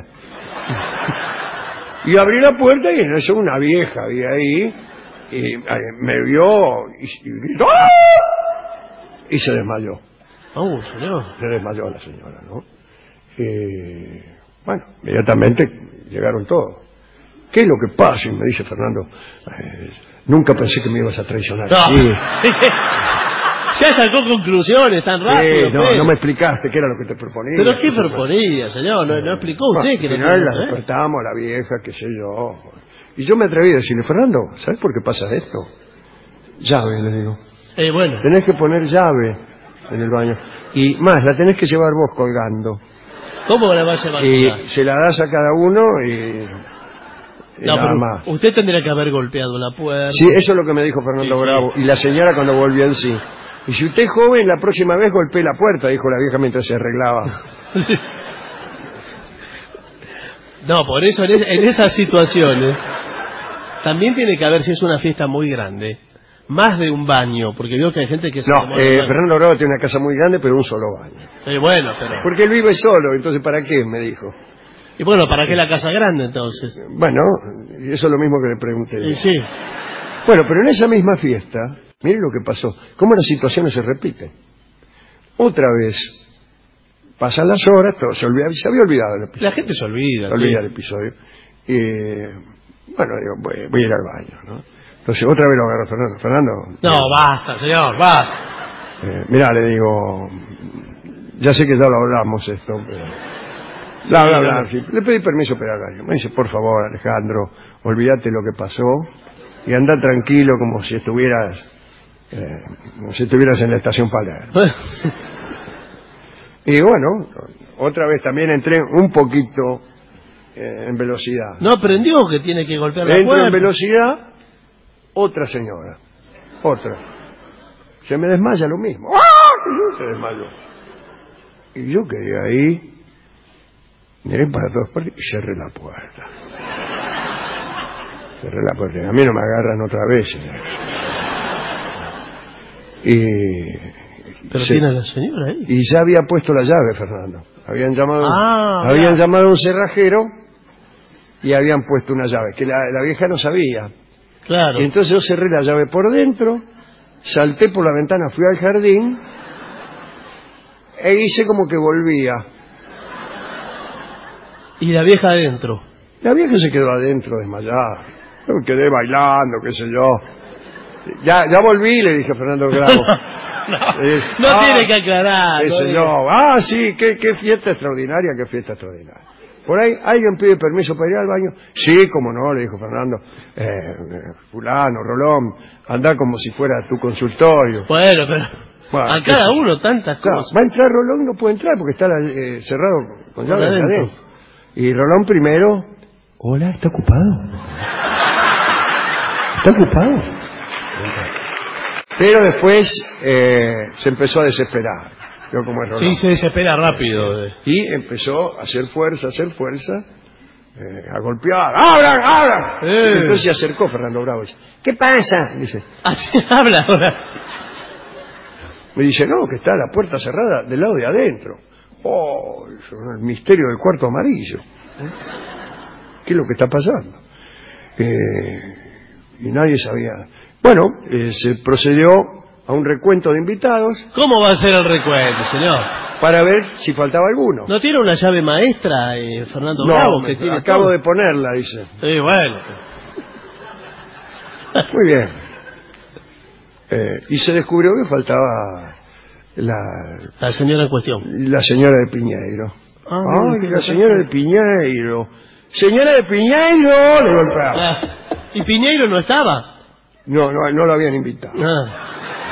Y abrí la puerta y no eso una vieja había ahí y eh, me vio y, y gritó ¡ah! Y se desmayó. Oh, señor. Se desmayó la señora, ¿no? Y, bueno, inmediatamente llegaron todos. ¿Qué es lo que pasa? Y me dice Fernando, eh, nunca pensé que me ibas a traicionar. No. Sí. Ya sacó conclusiones tan rápido. Sí, no, pues. no me explicaste qué era lo que te proponía. ¿Pero qué se fue. proponía, señor? No, no explicó usted Bueno, que al no final tenía, la ¿eh? despertamos, la vieja, qué sé yo. Y yo me atreví a decirle, Fernando, ¿sabes por qué pasa esto? Llave, le digo. Eh, bueno. Tenés que poner llave en el baño. Y más, la tenés que llevar vos colgando. ¿Cómo la va a llevar? Y se la das a cada uno y, y No, nada pero más. usted tendría que haber golpeado la puerta. Sí, eso es lo que me dijo Fernando Sí, sí. Bravo. Y la señora cuando volvió en sí. Y si usted es joven, la próxima vez golpee la puerta, dijo la vieja mientras se arreglaba. Sí. No, por eso en, es- en esas situaciones también tiene que haber, si es una fiesta muy grande, más de un baño, porque veo que hay gente que se No, demora eh, más. Fernando Bravo tiene una casa muy grande, pero un solo baño. Eh, bueno, pero... Porque él vive solo, entonces ¿para qué? Me dijo. Y bueno, ¿para qué la casa grande entonces? Bueno, y eso es lo mismo que le pregunté. Y sí. Bueno, pero en esa misma fiesta, miren lo que pasó, cómo las situaciones se repiten. Otra vez, pasan las horas, todo, se, olvida, se había olvidado el episodio. La gente se olvida. Se olvida el episodio. Y, bueno, digo, voy, voy a ir al baño, ¿no? Entonces otra vez lo agarro Fernando. Fernando, No, basta, señor, basta. eh, mirá, le digo, ya sé que ya lo hablamos esto, pero... Bla, bla, bla, sí. Le pedí permiso para ir al baño. Me dice, por favor, Alejandro, olvídate lo que pasó y anda tranquilo como si estuvieras eh, como si estuvieras en la estación Palermo. Y bueno, otra vez también entré un poquito eh, en velocidad. No aprendió que tiene que golpear la Entro puerta. en velocidad, otra señora, otra. Se me desmaya lo mismo. ¡Ah! Se desmayó. Y yo quedé ahí, miré para todas partes y cerré la puerta. Cerré la puerta. A mí no me agarran otra vez. Señor. Y... Pero se- tiene a la señora ahí. y ya había puesto la llave, Fernando. Habían llamado, Ah, habían ya. llamado a un cerrajero y habían puesto una llave, que la, la vieja no sabía. Claro. Y entonces yo cerré la llave por dentro, salté por la ventana, fui al jardín e hice como que volvía. Y la vieja adentro. La vieja se quedó adentro desmayada. Yo me quedé bailando, qué sé yo. Ya, ya volví, le dije a Fernando Bravo. no, eh, no ah, tiene que aclarar. Ese no. Ah, sí, qué, qué fiesta extraordinaria, qué fiesta extraordinaria. Por ahí, ¿alguien pide permiso para ir al baño? Sí, como no, le dijo Fernando. Eh, fulano, Rolón, anda como si fuera tu consultorio. Bueno, pero bueno, a cada que, uno tantas claro, cosas. Va a entrar Rolón, no puede entrar porque está eh, cerrado con llave de adentro. Y Rolón primero... Hola, ¿está ocupado? ¿Está ocupado? Pero después eh, se empezó a desesperar. Yo como es Rolón. Sí, se desespera rápido. Y empezó a hacer fuerza, a hacer fuerza, eh, a golpear. ¡Abran, abran! Eh. Entonces se acercó Fernando Bravo y dice, ¿qué pasa? Dice, así habla ahora. Me dice, no, que está la puerta cerrada del lado de adentro. Oh, el misterio del cuarto amarillo. ¿Eh? ¿Qué es lo que está pasando? Eh, y nadie sabía. Bueno, eh, se procedió a un recuento de invitados. ¿Cómo va a ser el recuento, señor? Para ver si faltaba alguno. ¿No tiene una llave maestra, eh, Fernando no, Bravo? Me, que tiene acabo todo? de ponerla, dice. Sí, bueno. Muy bien. Eh, y se descubrió que faltaba la... La señora en cuestión. La señora de Piñeiro. Ah, Ay, la señora de Piñeiro. Señora de Piñeiro, le golpeaba. Ah, ¿y Piñeiro no estaba? No, no, no lo habían invitado. Ah.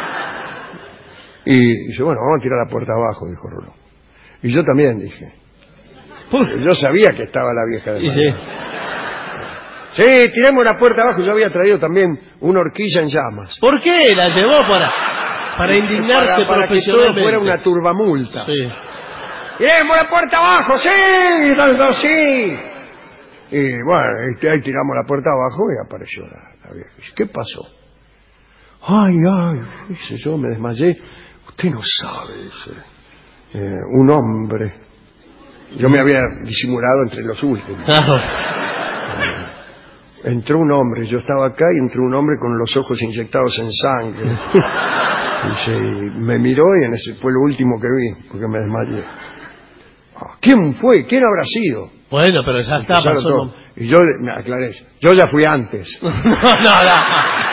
Y dice, bueno, vamos a tirar la puerta abajo, dijo Rolón. Y yo también dije. Uf. Yo sabía que estaba la vieja de ¿Y sí? Sí, tiremos la puerta abajo. Yo había traído también una horquilla en llamas. ¿Por qué? La llevó para, para indignarse para, para profesionalmente. Que todo fuera una turbamulta. Sí. ¡Tiremos la puerta abajo! ¡Sí! ¡Tanto sí! Y bueno, este, ahí tiramos la puerta abajo y apareció la, la vieja. ¿Qué pasó? Ay, ay, dice, yo me desmayé. Usted no sabe, dice. Eh, un hombre. Yo me había disimulado entre los últimos. eh, entró un hombre, yo estaba acá y entró un hombre con los ojos inyectados en sangre. Dice, y me miró y en ese fue lo último que vi, porque me desmayé. ¿Quién fue? ¿Quién habrá sido? Bueno, pero ya está, pasó. No. Y yo me aclaré, yo ya fui antes. no, no, no.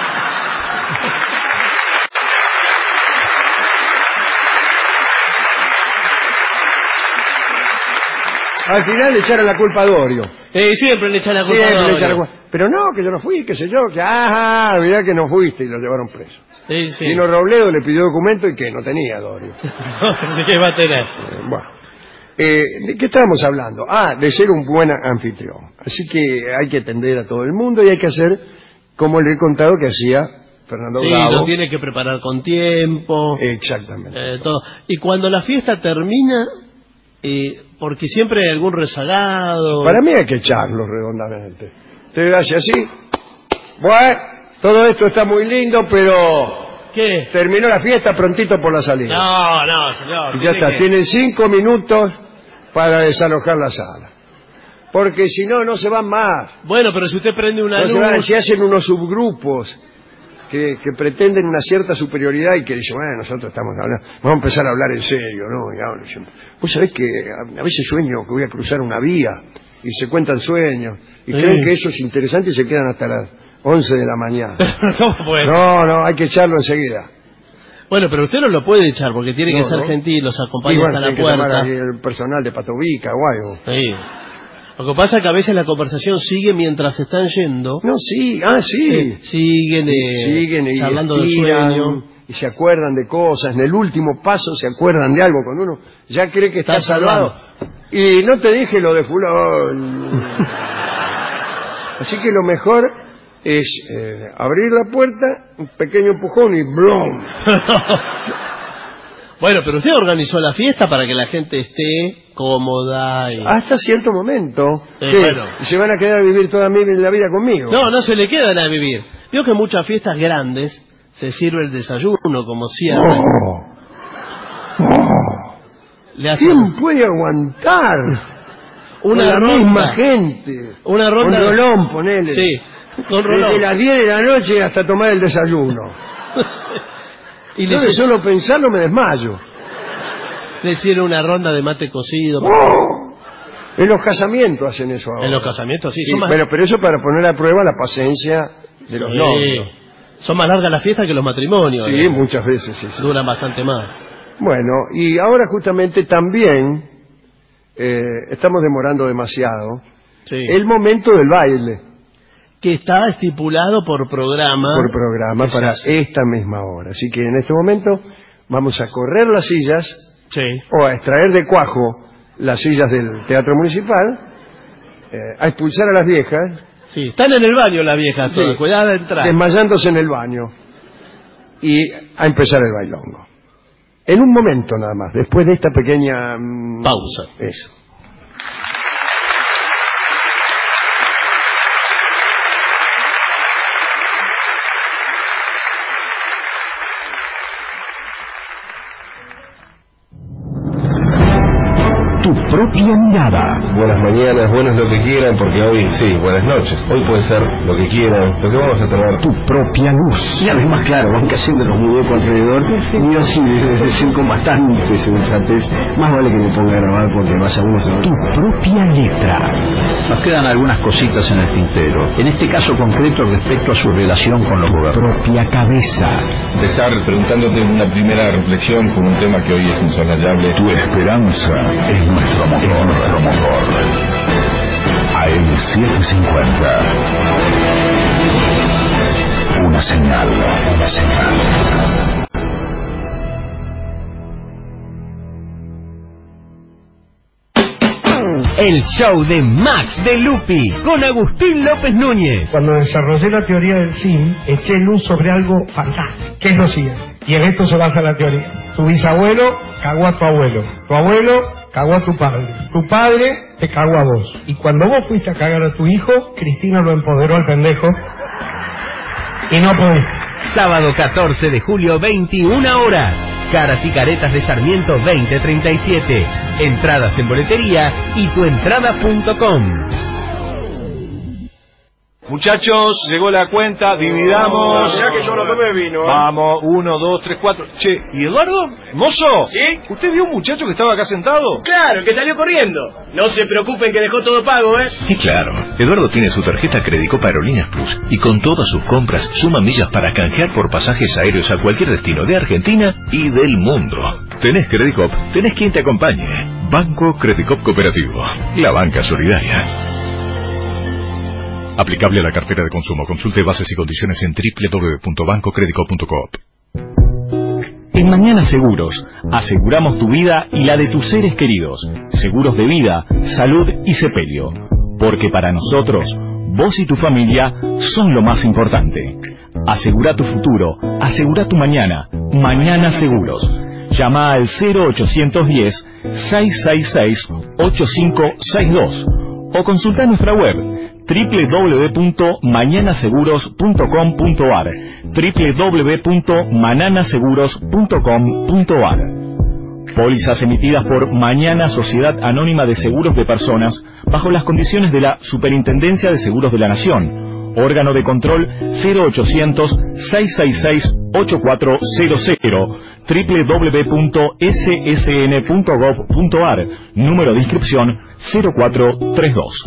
Al final le echaron la culpa a Dorio. Eh, siempre le echan la culpa siempre a Dorio. Le echaron la culpa. Pero no, que yo no fui, qué sé yo, que ajá, mirá que no fuiste y lo llevaron preso. Sí, sí. Vino Robledo, le pidió documento y que no tenía Dorio. Así que va a tener. Eh, bueno. Eh, ¿De qué estábamos hablando? Ah, de ser un buen anfitrión. Así que hay que atender a todo el mundo y hay que hacer como le he contado que hacía Fernando sí, Bravo. Sí, lo tiene que preparar con tiempo. Exactamente. Eh, todo. Y cuando la fiesta termina, eh, porque siempre hay algún rezagado. Para mí hay que echarlo redondamente. Te hace así. Bueno, todo esto está muy lindo, pero... ¿Qué? Terminó la fiesta prontito por la salida. No, no, señor. Y ya está, que... tienen cinco minutos para desalojar la sala. Porque si no, no se van más. Bueno, pero si usted prende una no luz... Se van, si hacen unos subgrupos que, que pretenden una cierta superioridad y que dicen, bueno, nosotros estamos hablando, vamos a empezar a hablar en serio, ¿no? Y ahora, yo, vos sabés que a, a veces sueño que voy a cruzar una vía y se cuentan sueños y sí. Creen que eso es interesante y se quedan hasta las once de la mañana. ¿Cómo puede ser? No, no, hay que echarlo enseguida. Bueno, pero usted no lo puede echar porque tiene no, que ser ¿no? gentil, los acompaña bueno, hasta la puerta. Que el personal de Patovica o algo. Sí. Lo que pasa es que a veces la conversación sigue mientras están yendo. No, sí, ah, sí. Eh, siguen, eh, siguen y charlando del estiran, sueño. Y se acuerdan de cosas. En el último paso se acuerdan de algo. Cuando uno ya cree que está, está salvado. Y no te dije lo de fulano. Así que lo mejor es eh, abrir la puerta, un pequeño empujón y ¡blum! Bueno, pero usted organizó la fiesta para que la gente esté cómoda. Y... Hasta cierto momento. Eh, bueno. ¿Y se van a quedar a vivir toda la vida conmigo? No, no se le quedan a vivir. Vio que en muchas fiestas grandes se sirve el desayuno como siempre. Oh. Oh. Le hace... ¿Quién puede aguantar? Una la ronda. misma gente. Una ronda. Con Rolón, ponele. Sí. Con Rolón. Desde las diez de la noche hasta tomar el desayuno. Y Yo de solo pensarlo me desmayo. Le hicieron una ronda de mate cocido. ¡Oh! En los casamientos hacen eso ahora. En los casamientos, sí. sí son más... Bueno, pero eso para poner a prueba la paciencia de los sí. novios. Son más largas las fiestas que los matrimonios. Sí, ¿eh? muchas veces, sí, sí. Duran bastante más. Bueno, y ahora justamente también eh, estamos demorando demasiado. Sí. El momento del baile. Que está estipulado por programa. Por programa para esta misma hora. Así que en este momento vamos a correr las sillas. Sí. O a extraer de cuajo las sillas del Teatro Municipal. Eh, a expulsar a las viejas. Sí, están en el baño las viejas. Sí. Cuidado de entrar. Desmayándose en el baño. Y a empezar el bailongo. En un momento nada más, después de esta pequeña... Mmm, pausa. Eso. Tu propia mirada. Buenas mañanas, buenos lo que quieran, porque hoy sí, buenas noches. Hoy puede ser lo que quieran, lo que vamos a tener. Tu propia luz. Y además, claro, van cayendo los muñecos alrededor. Y yo sí, es decir, con bastante sensatez, más vale que me ponga a grabar porque vaya uno a saber. Tu propia letra. Nos quedan algunas cositas en el tintero. En este caso concreto respecto a su relación con los gobernantes. Propia cabeza. Empezar preguntándote una primera reflexión con un tema que hoy es insoslayable. Tu esperanza es nuestro motor, nuestro motor. A M setecientos cincuenta. Una señal, una señal. El show de Max de Lupi con Agustín López Núñez. Cuando desarrollé la teoría del sim, eché luz sobre algo fantástico, que es lo siguiente. Y en esto se basa la teoría. Tu bisabuelo cagó a tu abuelo. Tu abuelo cagó a tu padre. Tu padre te cagó a vos. Y cuando vos fuiste a cagar a tu hijo, Cristina lo empoderó al pendejo. Y no pudiste. Sábado catorce de julio, veintiuna horas. Caras y caretas de Sarmiento veinte treinta y siete. Entradas en boletería y tuentrada punto com. Muchachos, llegó la cuenta, dividamos. Mirá que yo no tomé vino. ¿eh? Vamos, uno, dos, tres, cuatro. Che, ¿y Eduardo? ¿Mozo? ¿Sí? ¿Usted vio un muchacho que estaba acá sentado? Claro, el que salió corriendo. No se preocupen que dejó todo pago, ¿eh? Y claro, Eduardo tiene su tarjeta Credicop Aerolíneas Plus y con todas sus compras suma millas para canjear por pasajes aéreos a cualquier destino de Argentina y del mundo. Tenés Credicop, tenés quien te acompañe. Banco Credicop Cooperativo, la banca solidaria. Aplicable a la cartera de consumo. Consulte bases y condiciones en doble u doble u doble u punto banco credicop punto coop. En Mañana Seguros, aseguramos tu vida y la de tus seres queridos. Seguros de vida, salud y sepelio. Porque para nosotros, vos y tu familia son lo más importante. Asegura tu futuro, asegura tu mañana. Mañana Seguros. Llama al cero ochocientos diez, seiscientos sesenta y seis, ochenta y cinco sesenta y dos o consulta nuestra web doble u doble u doble u punto mañana seguros punto com punto a r doble u doble u doble u punto manana seguros punto com punto a r. Pólizas emitidas por Mañana Sociedad Anónima de Seguros de Personas bajo las condiciones de la Superintendencia de Seguros de la Nación. Órgano de control cero ochocientos, seiscientos sesenta y seis, ochenta y cuatro cero cero, doble u doble u doble u punto s s n punto gov punto a r, número de inscripción cero cuatro tres dos.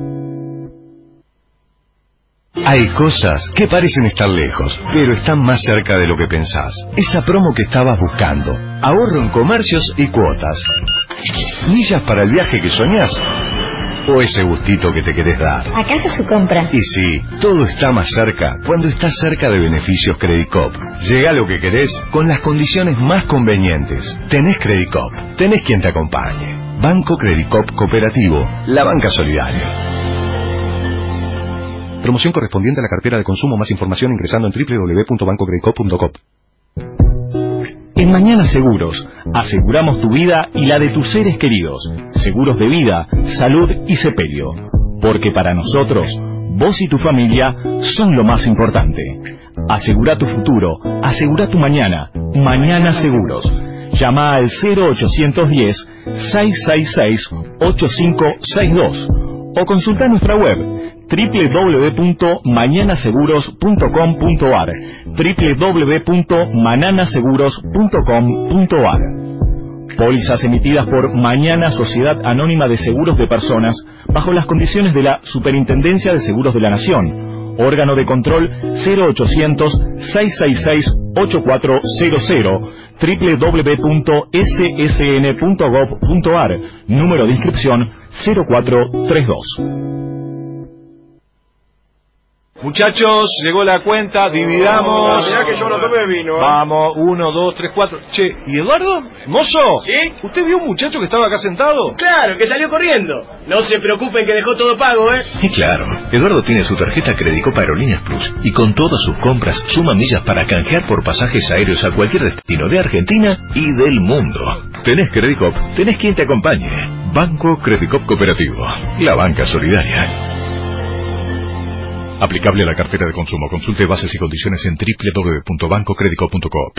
Hay cosas que parecen estar lejos, pero están más cerca de lo que pensás. Esa promo que estabas buscando. Ahorro en comercios y cuotas. ¿Millas para el viaje que soñás? ¿O ese gustito que te querés dar? ¿Acaso su compra? Y sí, todo está más cerca cuando estás cerca de beneficios Credicop. Llega lo que querés con las condiciones más convenientes. Tenés Credicop, tenés quien te acompañe. Banco Credicop Cooperativo, la banca solidaria. Promoción correspondiente a la cartera de consumo. Más información ingresando en doble u doble u doble u punto banco credicop punto com. En Mañana Seguros, aseguramos tu vida y la de tus seres queridos. Seguros de vida, salud y sepelio. Porque para nosotros, vos y tu familia son lo más importante. Asegura tu futuro, asegura tu mañana. Mañana Seguros. Llama al cero ochocientos diez, seiscientos sesenta y seis, ochenta y cinco sesenta y dos o consulta nuestra web doble u doble u doble u punto mañana seguros punto com punto a r doble u doble u doble u punto manana seguros punto com punto a r. Pólizas emitidas por Mañana Sociedad Anónima de Seguros de Personas bajo las condiciones de la Superintendencia de Seguros de la Nación. Órgano de control cero ochocientos, seiscientos sesenta y seis, ochenta y cuatro cero cero, doble u doble u doble u punto s s n punto gov punto a r, número de inscripción cero cuatro treinta y dos. Muchachos, llegó la cuenta, dividamos. Mirá que yo no tomé vino, ¿eh? Vamos, uno, dos, tres, cuatro. Che, ¿y Eduardo? ¿Mozo? ¿Sí? ¿Usted vio un muchacho que estaba acá sentado? Claro, que salió corriendo. No se preocupen que dejó todo pago, ¿eh? Y claro, Eduardo tiene su tarjeta Credicop Aerolíneas Plus y con todas sus compras suma millas para canjear por pasajes aéreos a cualquier destino de Argentina y del mundo. Tenés Credicop, tenés quien te acompañe. Banco Credicop Cooperativo, la banca solidaria. Aplicable a la cartera de consumo. Consulte bases y condiciones en doble u doble u doble u punto banco credicop punto coop.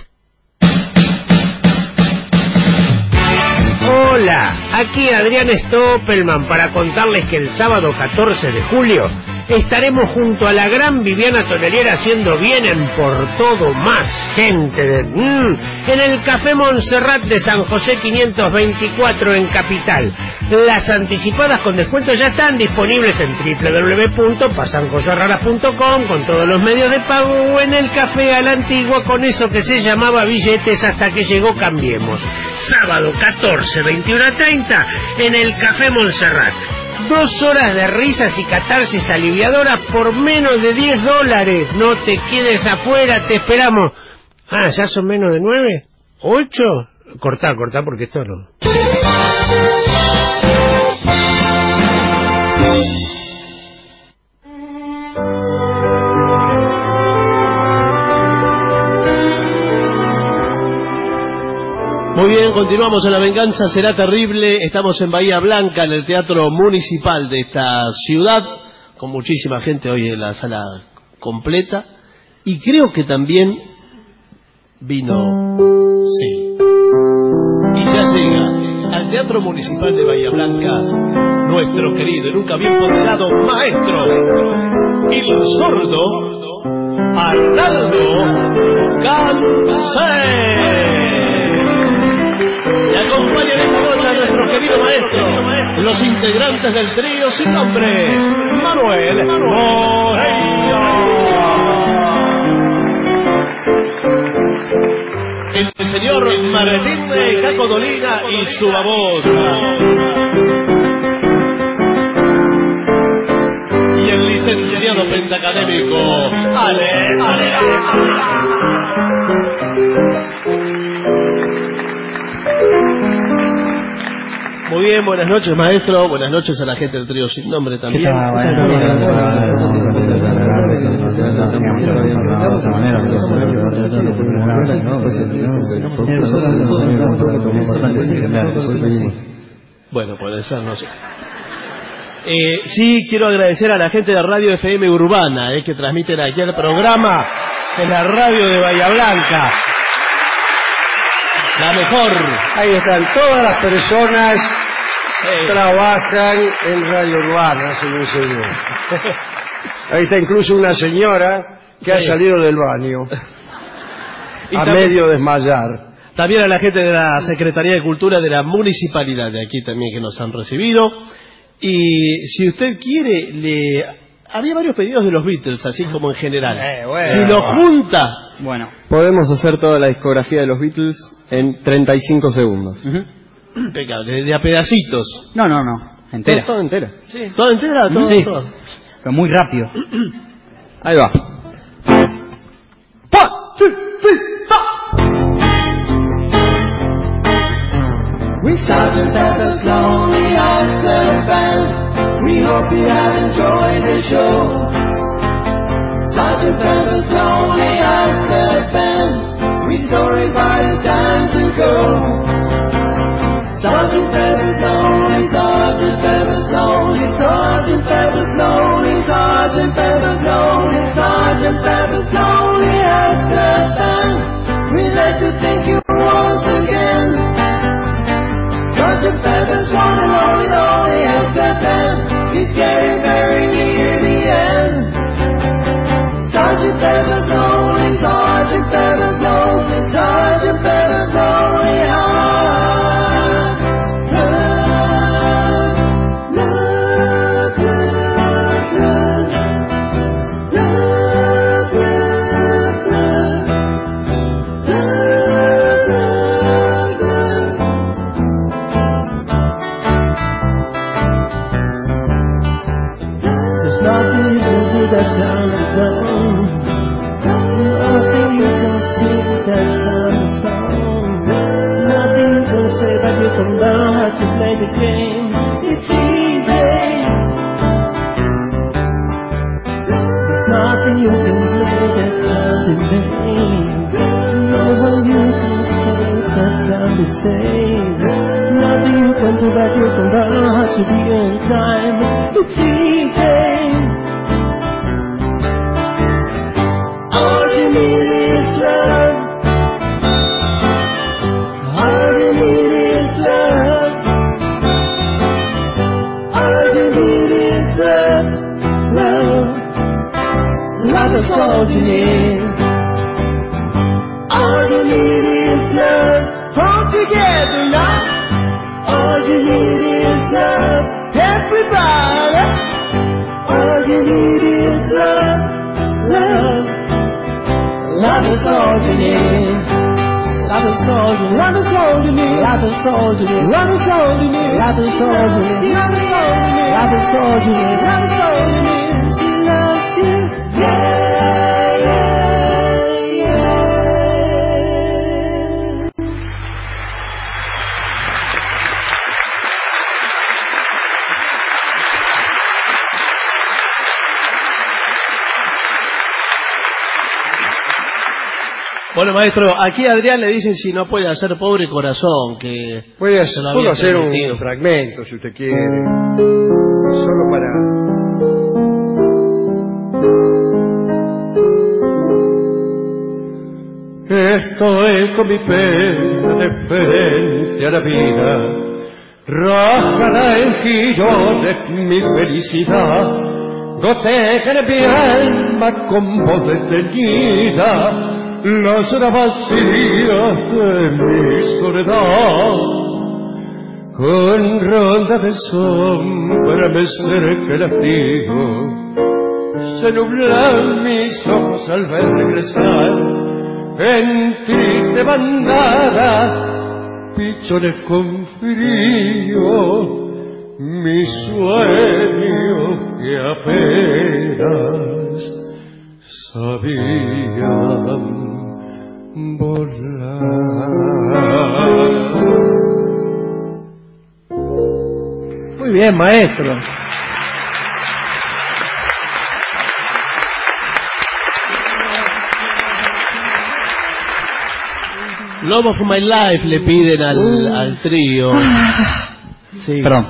Hola, aquí Adrián Stoppelman para contarles que el sábado catorce de julio estaremos junto a la gran Viviana Tonelier haciendo Vienen por todo más gente de, mm, en el Café Montserrat de San José quinientos veinticuatro en Capital. Las anticipadas con descuento ya están disponibles en doble u doble u doble u punto pasan cosas raras punto com con todos los medios de pago o en el café a la antigua con eso que se llamaba billetes hasta que llegó Cambiemos. Sábado catorce, veintiuno treinta en el Café Montserrat. Dos horas de risas y catarsis aliviadoras por menos de diez dólares. No te quedes afuera, te esperamos. Ah, ¿ya son menos de nueve? ¿Ocho? Cortá, cortá porque esto no... Muy bien, continuamos en La Venganza Será Terrible. Estamos en Bahía Blanca, en el Teatro Municipal de esta ciudad, con muchísima gente hoy en la sala completa. Y creo que también vino... Sí. Y ya llega al Teatro Municipal de Bahía Blanca nuestro querido y nunca bien ponderado maestro, el sordo Arnaldo Cancel. Y acompañan esta noche a nuestro querido maestro, los integrantes del trío sin nombre, Manuel Moreira, el señor Martín de Caco Dolina y su babosa, y el licenciado pentacadémico Ale, Ale, Ale. Muy bien, buenas noches maestro, buenas noches a la gente del trío sin nombre también. Bueno, puede ser, no sé. Eh, sí, quiero agradecer a la gente de Radio F M Urbana, eh, que transmiten aquí el programa en la radio de Bahía Blanca. La mejor. Ahí están todas las personas que sí. trabajan en Radio Urbana, señor señor. Ahí está incluso una señora que sí. ha salido del baño y a también, medio desmayar. También a la gente de la Secretaría de Cultura de la Municipalidad de aquí también que nos han recibido. Y si usted quiere, le había varios pedidos de los Beatles, así como en general. Eh, bueno. Si lo junta, bueno, podemos hacer toda la discografía de los Beatles en treinta y cinco segundos. Uh-huh. Impecable, de a pedacitos. No, no, no, entera. Todo, todo entera. Sí. Todo entera, todo, sí. todo. Pero muy rápido. Ahí va. Sergeant Pepper's Lonely Hearts Club Band, we hope you have enjoyed the show. Sergeant Pepper's Lonely Hearts Club Band, we're sorry but it's time to go. Sergeant Pepper's Lonely, Sergeant Pepper's Lonely, Sergeant Pepper's Lonely, Sergeant Pepper's Lonely, Sergeant Pepper's Lonely Hearts Club Band, we'd like to thank you once again. Sergeant Pepper's one and only, lonely as the band. He's getting very near the end. Sergeant Pepper's lonely, Sergeant Pepper's lonely, Sergeant Pepper's lonely heart. Love, love, love, love, love. in vain. No one you can say that can be saved. Nothing you can do that you can learn to be on time. It's easy. All you need is love. All you need is love. All you need is love. Love. Love is all you need. All you need is love. Hold together now. All you need is love. Everybody. All you need is love. Love. Love is all you need. Love is all you need. Love is all you need. Love is all you need. Love is all you need. Love is all you need. Love is all you need. Love is all you need. She loves you. Yeah. Bueno, maestro, aquí a Adrián le dicen si no puede hacer Pobre Corazón, que... Puede hacer, puedo hacer un fragmento, si usted quiere. Solo para... Estoy con mi pena de frente a la vida, rájala en girones mi felicidad, gotea en mi alma con voz detenida, la zona vacía de mi soledad. Con ronda de sombra me cerca el abrigo, se nublan mis ojos al ver regresar en triste bandada, pichones con frío, mi sueño que apenas sabían volar. Muy bien, maestro. Love of My Life le piden al, uh. al trío. Sí. Perdón.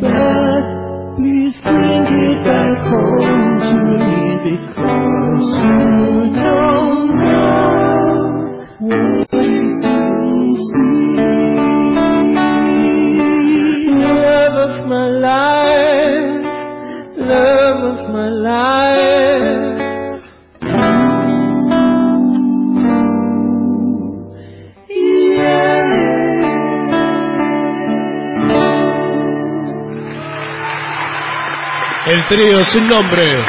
Please bring it back home to me, because caer. El trío sin nombre.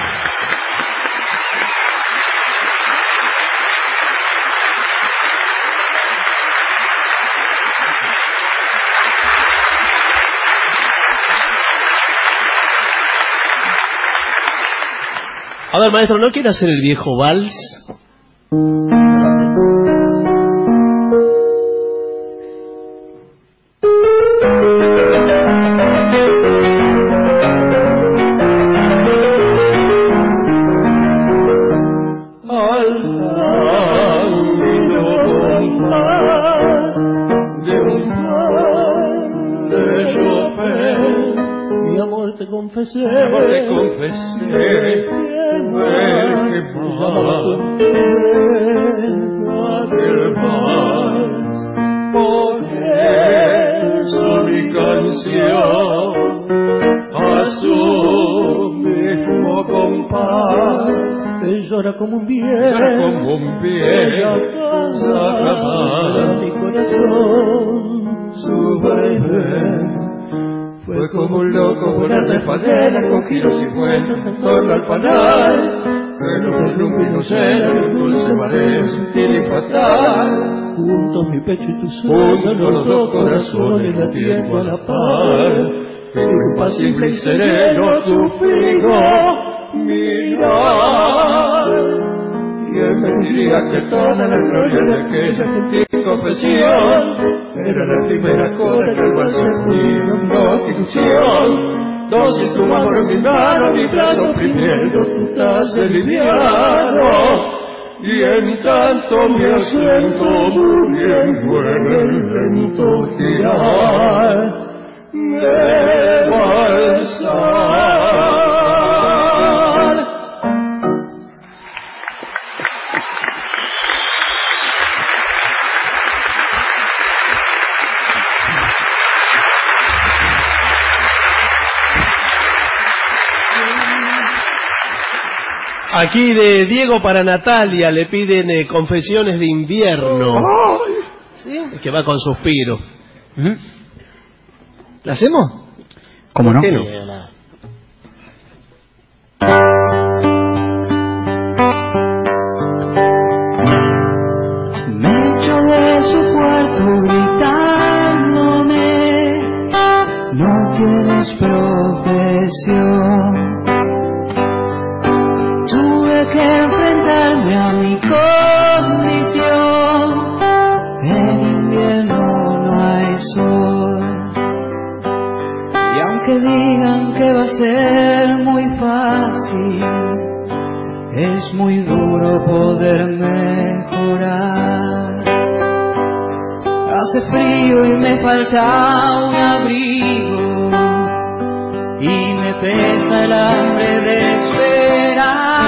A ver, maestro, ¿no quiere hacer el viejo vals? Mi amor te confesé, el que aquel vals, por eso mi canción a su mismo compás llora como un bien, llora como un bien, a mi corazón su vaivén. Fue como un loco volar de espadera con giros y vueltas en torno al panal. Pero por un vino lleno de dulce mareo sutil y fatal. Juntos mi pecho y tu sueño, los dos corazones latiendo a la par. Pero impasible y sereno tu frío mirar. ¿Quién me diría que toda la gloria de aquella gentil confesión era la primera cosa que el vals sentido mi constitución? Dos y tu amor en mi mano, mi brazo oprimiendo tu talle liviano. Y en tanto mi acento muriendo en el lento girar de balsar. Aquí de Diego para Natalia le piden eh, Confesiones de invierno. ¿Sí? Que va con suspiro. ¿Mm? ¿La hacemos? ¿Cómo no? ¿Por qué no? Me echó de su cuarto gritándome: no tienes profesión. Tuve que enfrentarme a mi condición. En invierno no hay sol. Y aunque digan que va a ser muy fácil, es muy duro poder mejorar. Hace frío y me falta un abrigo, y me pesa el hambre de esperar.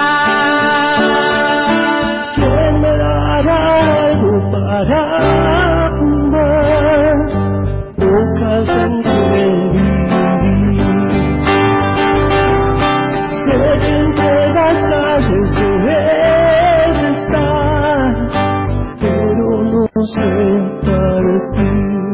¿Quién me dará algo para fumar? Pocas entre vivir. Sé que entre las calles debes estar, pero no sé partir.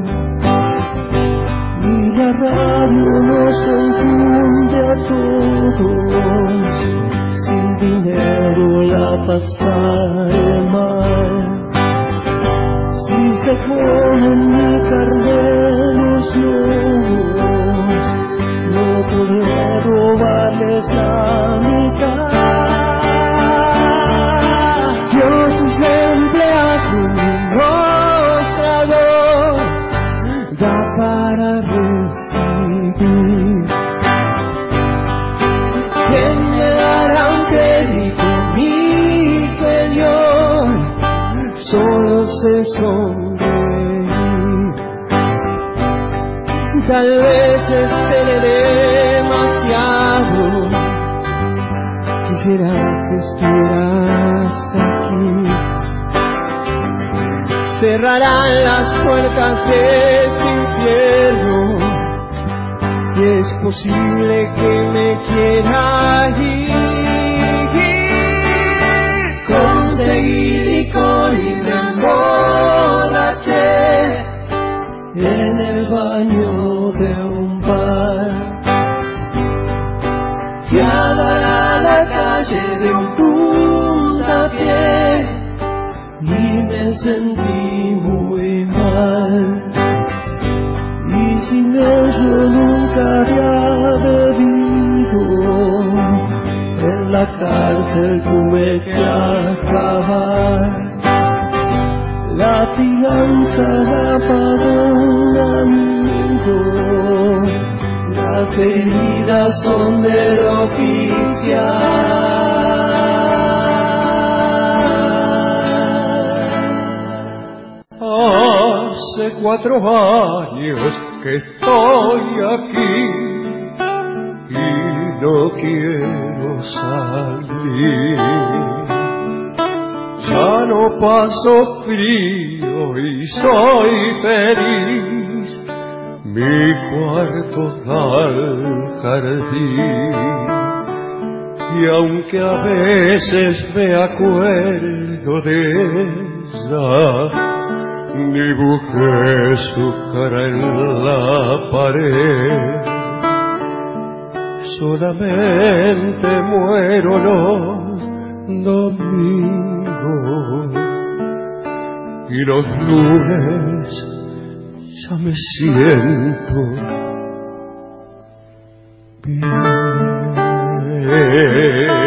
Y la radio nos confunde a todos. Sin dinero la pasaré mal. Si se ponen mi carnet los lobos, no podré robarles la mitad. Yo soy empleado en un mostrador, da para recibir. ¿Quién me dará un crédito, mi señor? Solo sé sonreír. Tal vez espere demasiado. Quisiera que estuvieras aquí. Cerrarán las puertas de este infierno y y es posible que me quiera ir. Conseguí licor y me emborraché en el baño de un bar. Fui a dar a la calle de un puntapié y me sentí muy mal. Y sin ello nunca había bebido. En la cárcel tuve que acabar. La fianza la pagó un amigo. Las heridas son del oficial. Hace cuatro años que estoy aquí y no quiero salir. Ya no paso frío y soy feliz. Mi cuarto da al jardín. Y aunque a veces me acuerdo de ella, dibujé su cara en la pared. Solamente muero los domingos y los lunes ya me siento bien.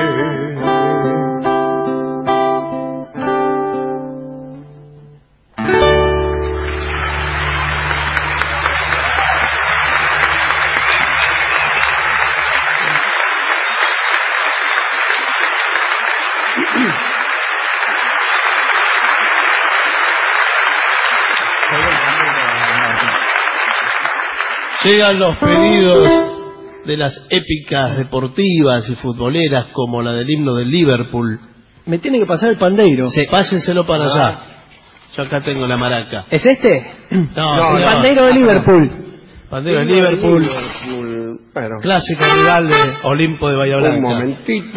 Llegan los pedidos de las épicas deportivas y futboleras como la del himno del Liverpool. Me tiene que pasar el pandeiro. Sí. Pásenselo para allá. Yo acá tengo la maraca. ¿Es este? No, no el no. pandeiro de Liverpool. Pandeiro de Liverpool. Liverpool. Bueno. Clásico rival de Olimpo de Bahía Blanca. Un momentito.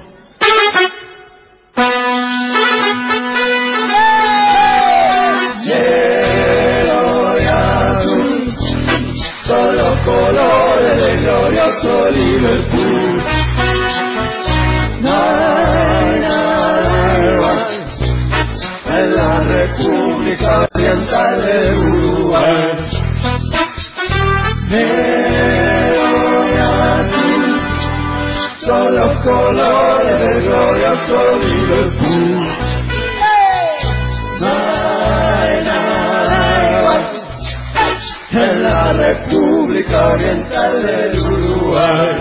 Son los colores del glorioso Liverpool. No hay nada igual en la República Oriental de Uruguay. Negro y azul son los colores del glorioso Liverpool. No hay nada igual en la República Oriental del Uruguay.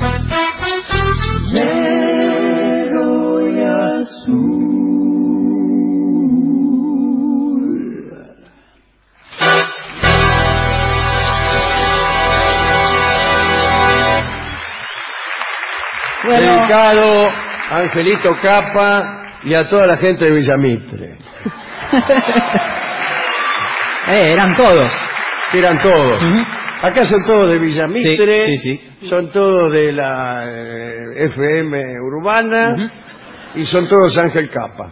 Negro y azul. Bueno. Dedicado a Angelito Capa y a toda la gente de Villamitre. eh, eran todos. Eran todos. Uh-huh. Acá son todos de Villamitre, sí, sí, sí. Son todos de la eh, F M urbana, uh-huh. Y son todos Ángel Capa.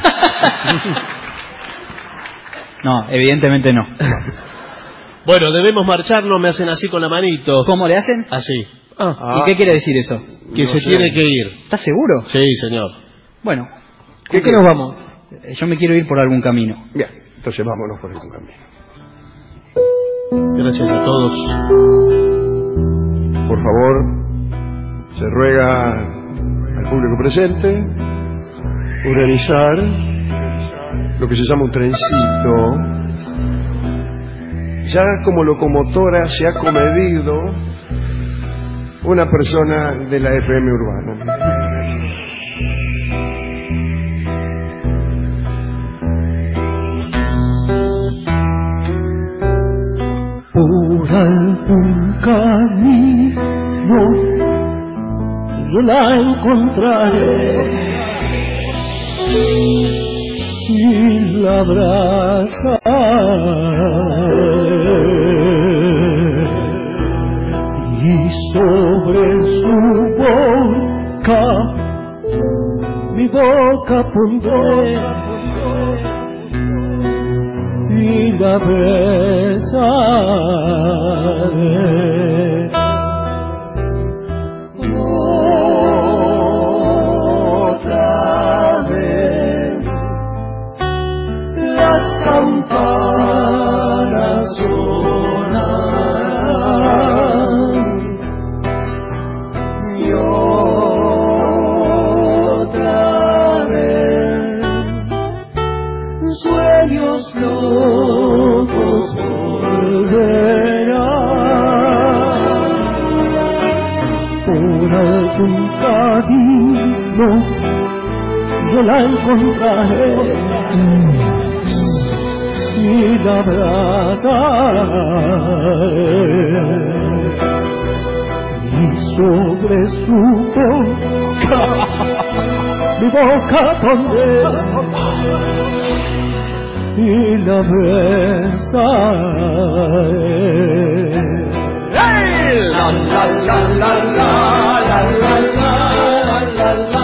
No, evidentemente no. Bueno, debemos marcharnos, me hacen así con la manito. ¿Cómo le hacen? Así. Ah, ah. ¿Y qué quiere decir eso? Que no se sé. Tiene que ir. ¿Estás seguro? Sí, señor. Bueno, ¿con qué nos vamos? Yo me quiero ir por algún camino. Bien, entonces vámonos por algún camino. Gracias a todos. Por favor, se ruega al público presente organizar lo que se llama un trencito. Ya como locomotora se ha comedido una persona de la F M urbana. Por algún camino yo la encontraré y la abrazaré y sobre su boca mi boca pondré y la besaré. Otra vez las campanas sonarán y otra vez sueños locos volverán por algún camino. Yo la encontraré y la abrazaré y sobre su boca mi boca pondré y la besaré. ¡Hey! La la la la la la la la la la.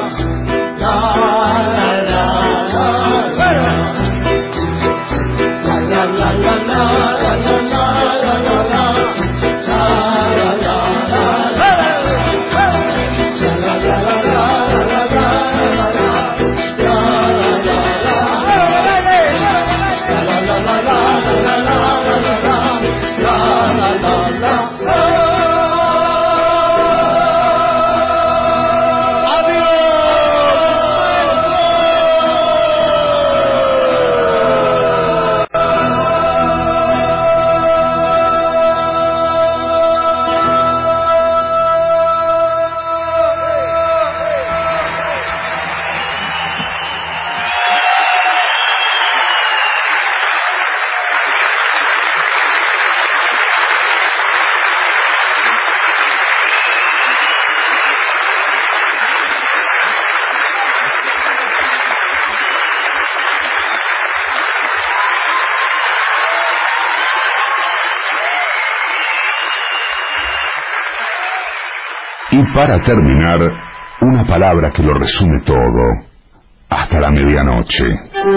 Y para terminar, una palabra que lo resume todo, hasta la medianoche.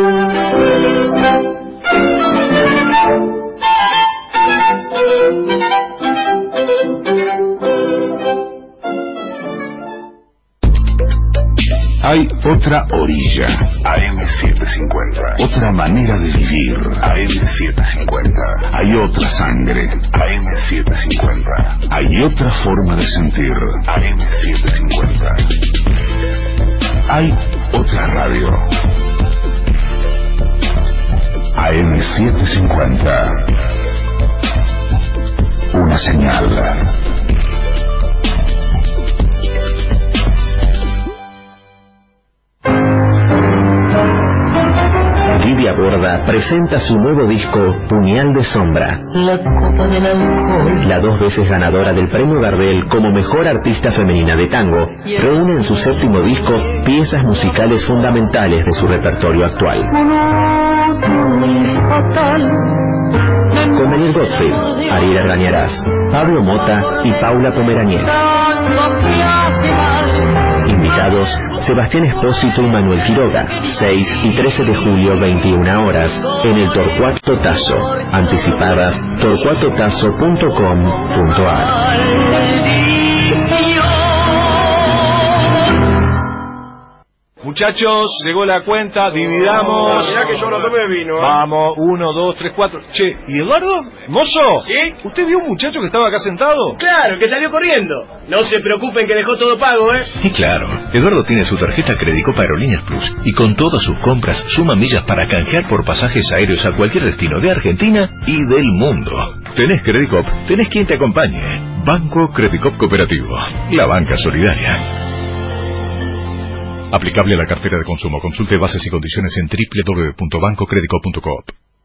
Hay otra orilla, A M setecientos cincuenta. Otra manera de vivir, A M setecientos cincuenta. Hay otra sangre, A M setecientos cincuenta. Hay otra forma de sentir, A M setecientos cincuenta. Hay otra radio, A M setecientos cincuenta. Una señal. Lidia Borda presenta su nuevo disco Puñal de Sombra. La copa del alcohol. La dos veces ganadora del premio Gardel como mejor artista femenina de tango reúne en su séptimo disco piezas musicales fundamentales de su repertorio actual. Con Daniel Gottfried, Ariel Argañarás, Pablo Mota y Paula Pomeraniec. Invitados, Sebastián Espósito y Manuel Quiroga, seis y trece de julio, veintiuna horas, en el Torcuato Tazo. Anticipadas, torcuato tazo punto com punto a r. Muchachos, llegó la cuenta, dividamos. Mirá que yo no tomé vino. ¿eh? Vamos, uno, dos, tres, cuatro. Che, ¿y Eduardo? ¿Mozo? ¿Sí? ¿Usted vio un muchacho que estaba acá sentado? Claro, que salió corriendo. No se preocupen que dejó todo pago, ¿eh? Y claro, Eduardo tiene su tarjeta Credicop Aerolíneas Plus y con todas sus compras suma millas para canjear por pasajes aéreos a cualquier destino de Argentina y del mundo. ¿Tenés Credicop? ¿Tenés quien te acompañe? Banco Credicop Cooperativo, la banca solidaria. Aplicable a la cartera de consumo. Consulte bases y condiciones en doble u doble u doble u punto banco credicop punto coop.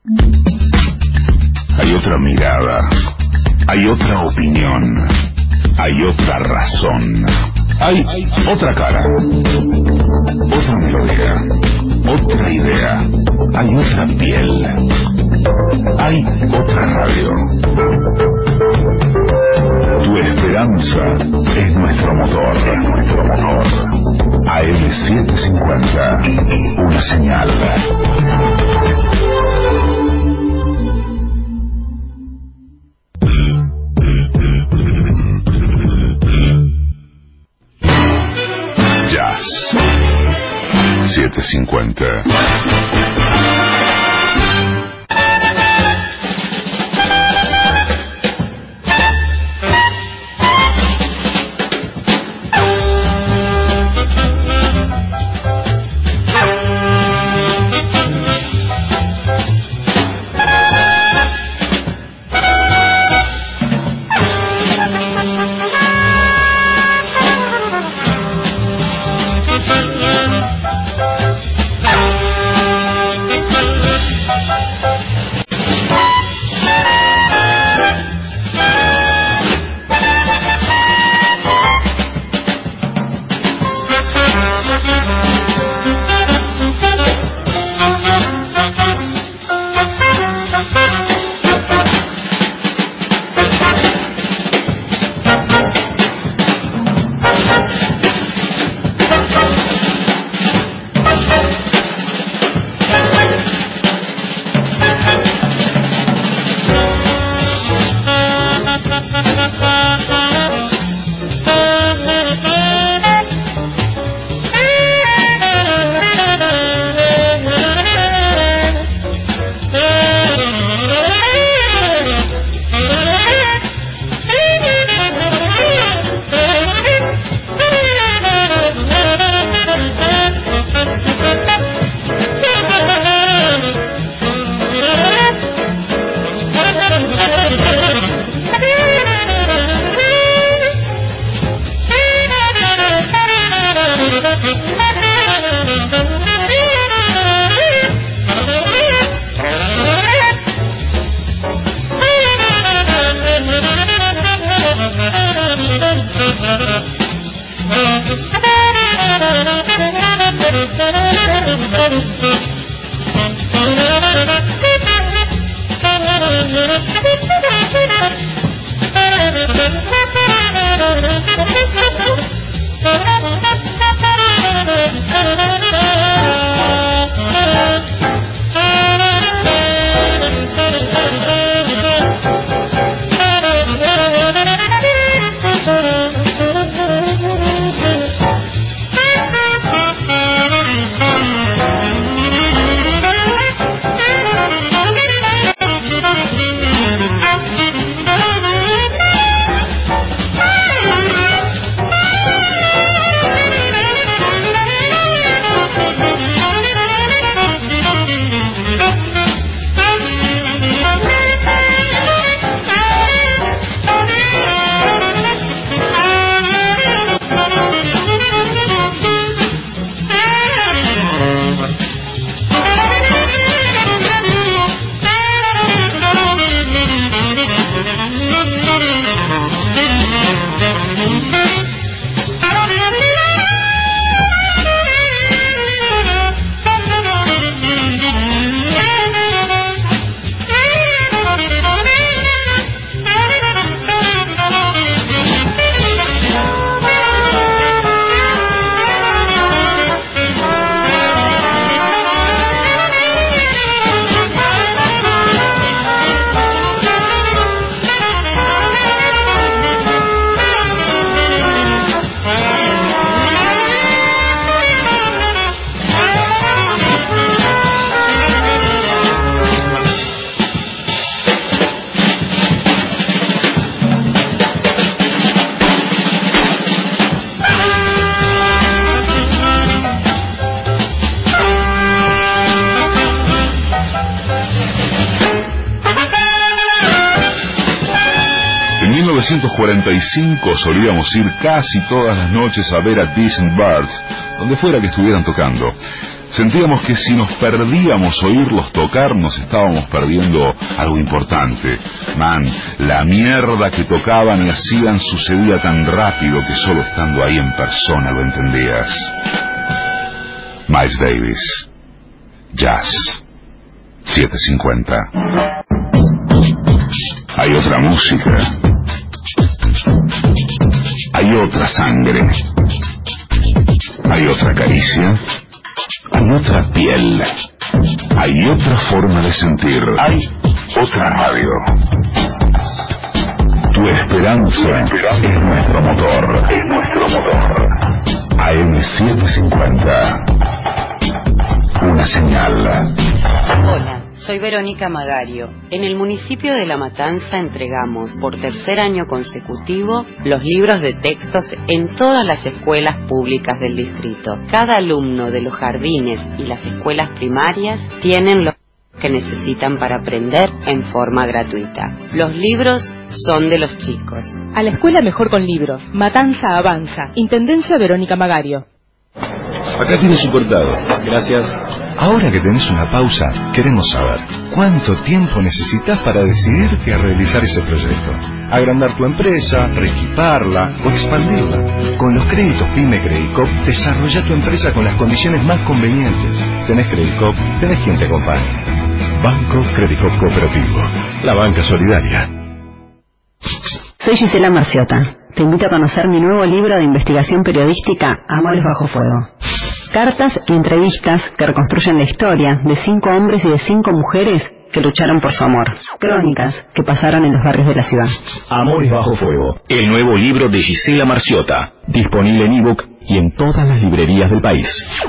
Hay otra mirada, hay otra opinión, hay otra razón, hay otra cara, otra melodía, otra idea, hay otra piel, hay otra radio. Tu esperanza es nuestro motor, es nuestro motor. A M setecientos cincuenta, una señal. Jazz setecientos cincuenta. mil novecientos cuarenta y cinco solíamos ir casi todas las noches a ver a Decent Birds, donde fuera que estuvieran tocando. Sentíamos que si nos perdíamos oírlos tocar, nos estábamos perdiendo algo importante. Man, la mierda que tocaban y hacían sucedía tan rápido que solo estando ahí en persona lo entendías. Miles Davis, Jazz setecientos cincuenta. Hay otra música. Hay otra sangre. Hay otra caricia. Hay otra piel. Hay otra forma de sentir. Hay otra radio. Tu esperanza es nuestro motor. Es nuestro motor. A M setecientos cincuenta. Una señal. Hola, soy Verónica Magario. En el municipio de La Matanza entregamos por tercer año consecutivo los libros de textos en todas las escuelas públicas del distrito. Cada alumno de los jardines y las escuelas primarias tienen los que necesitan para aprender en forma gratuita. Los libros son de los chicos. A la escuela mejor con libros. Matanza avanza. Intendencia Verónica Magario. Acá tienes su cortado. Gracias. Ahora que tenés una pausa, queremos saber cuánto tiempo necesitas para decidirte a realizar ese proyecto. Agrandar tu empresa, reequiparla o expandirla. Con los créditos PYME Credicop, desarrolla tu empresa con las condiciones más convenientes. Tenés Credicop, tenés quien te acompañe. Banco Credicop Cooperativo. La banca solidaria. Soy Gisela Marciota. Te invito a conocer mi nuevo libro de investigación periodística, Amores bajo fuego. Cartas y entrevistas que reconstruyen la historia de cinco hombres y de cinco mujeres que lucharon por su amor. Crónicas que pasaron en los barrios de la ciudad. Amores bajo fuego, el nuevo libro de Gisela Marciota, disponible en ebook y en todas las librerías del país.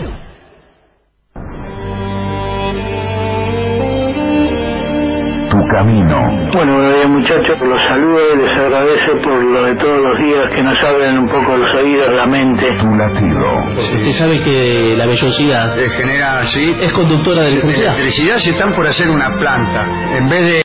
Tu camino. Bueno, buenos días muchachos, los saludo y les agradezco por lo de todos los días que nos abren un poco los oídos, la mente. Tu latido. Usted sabe que la vellosidad genera, sí, es conductora de electricidad. electricidad si están por hacer una planta. En vez de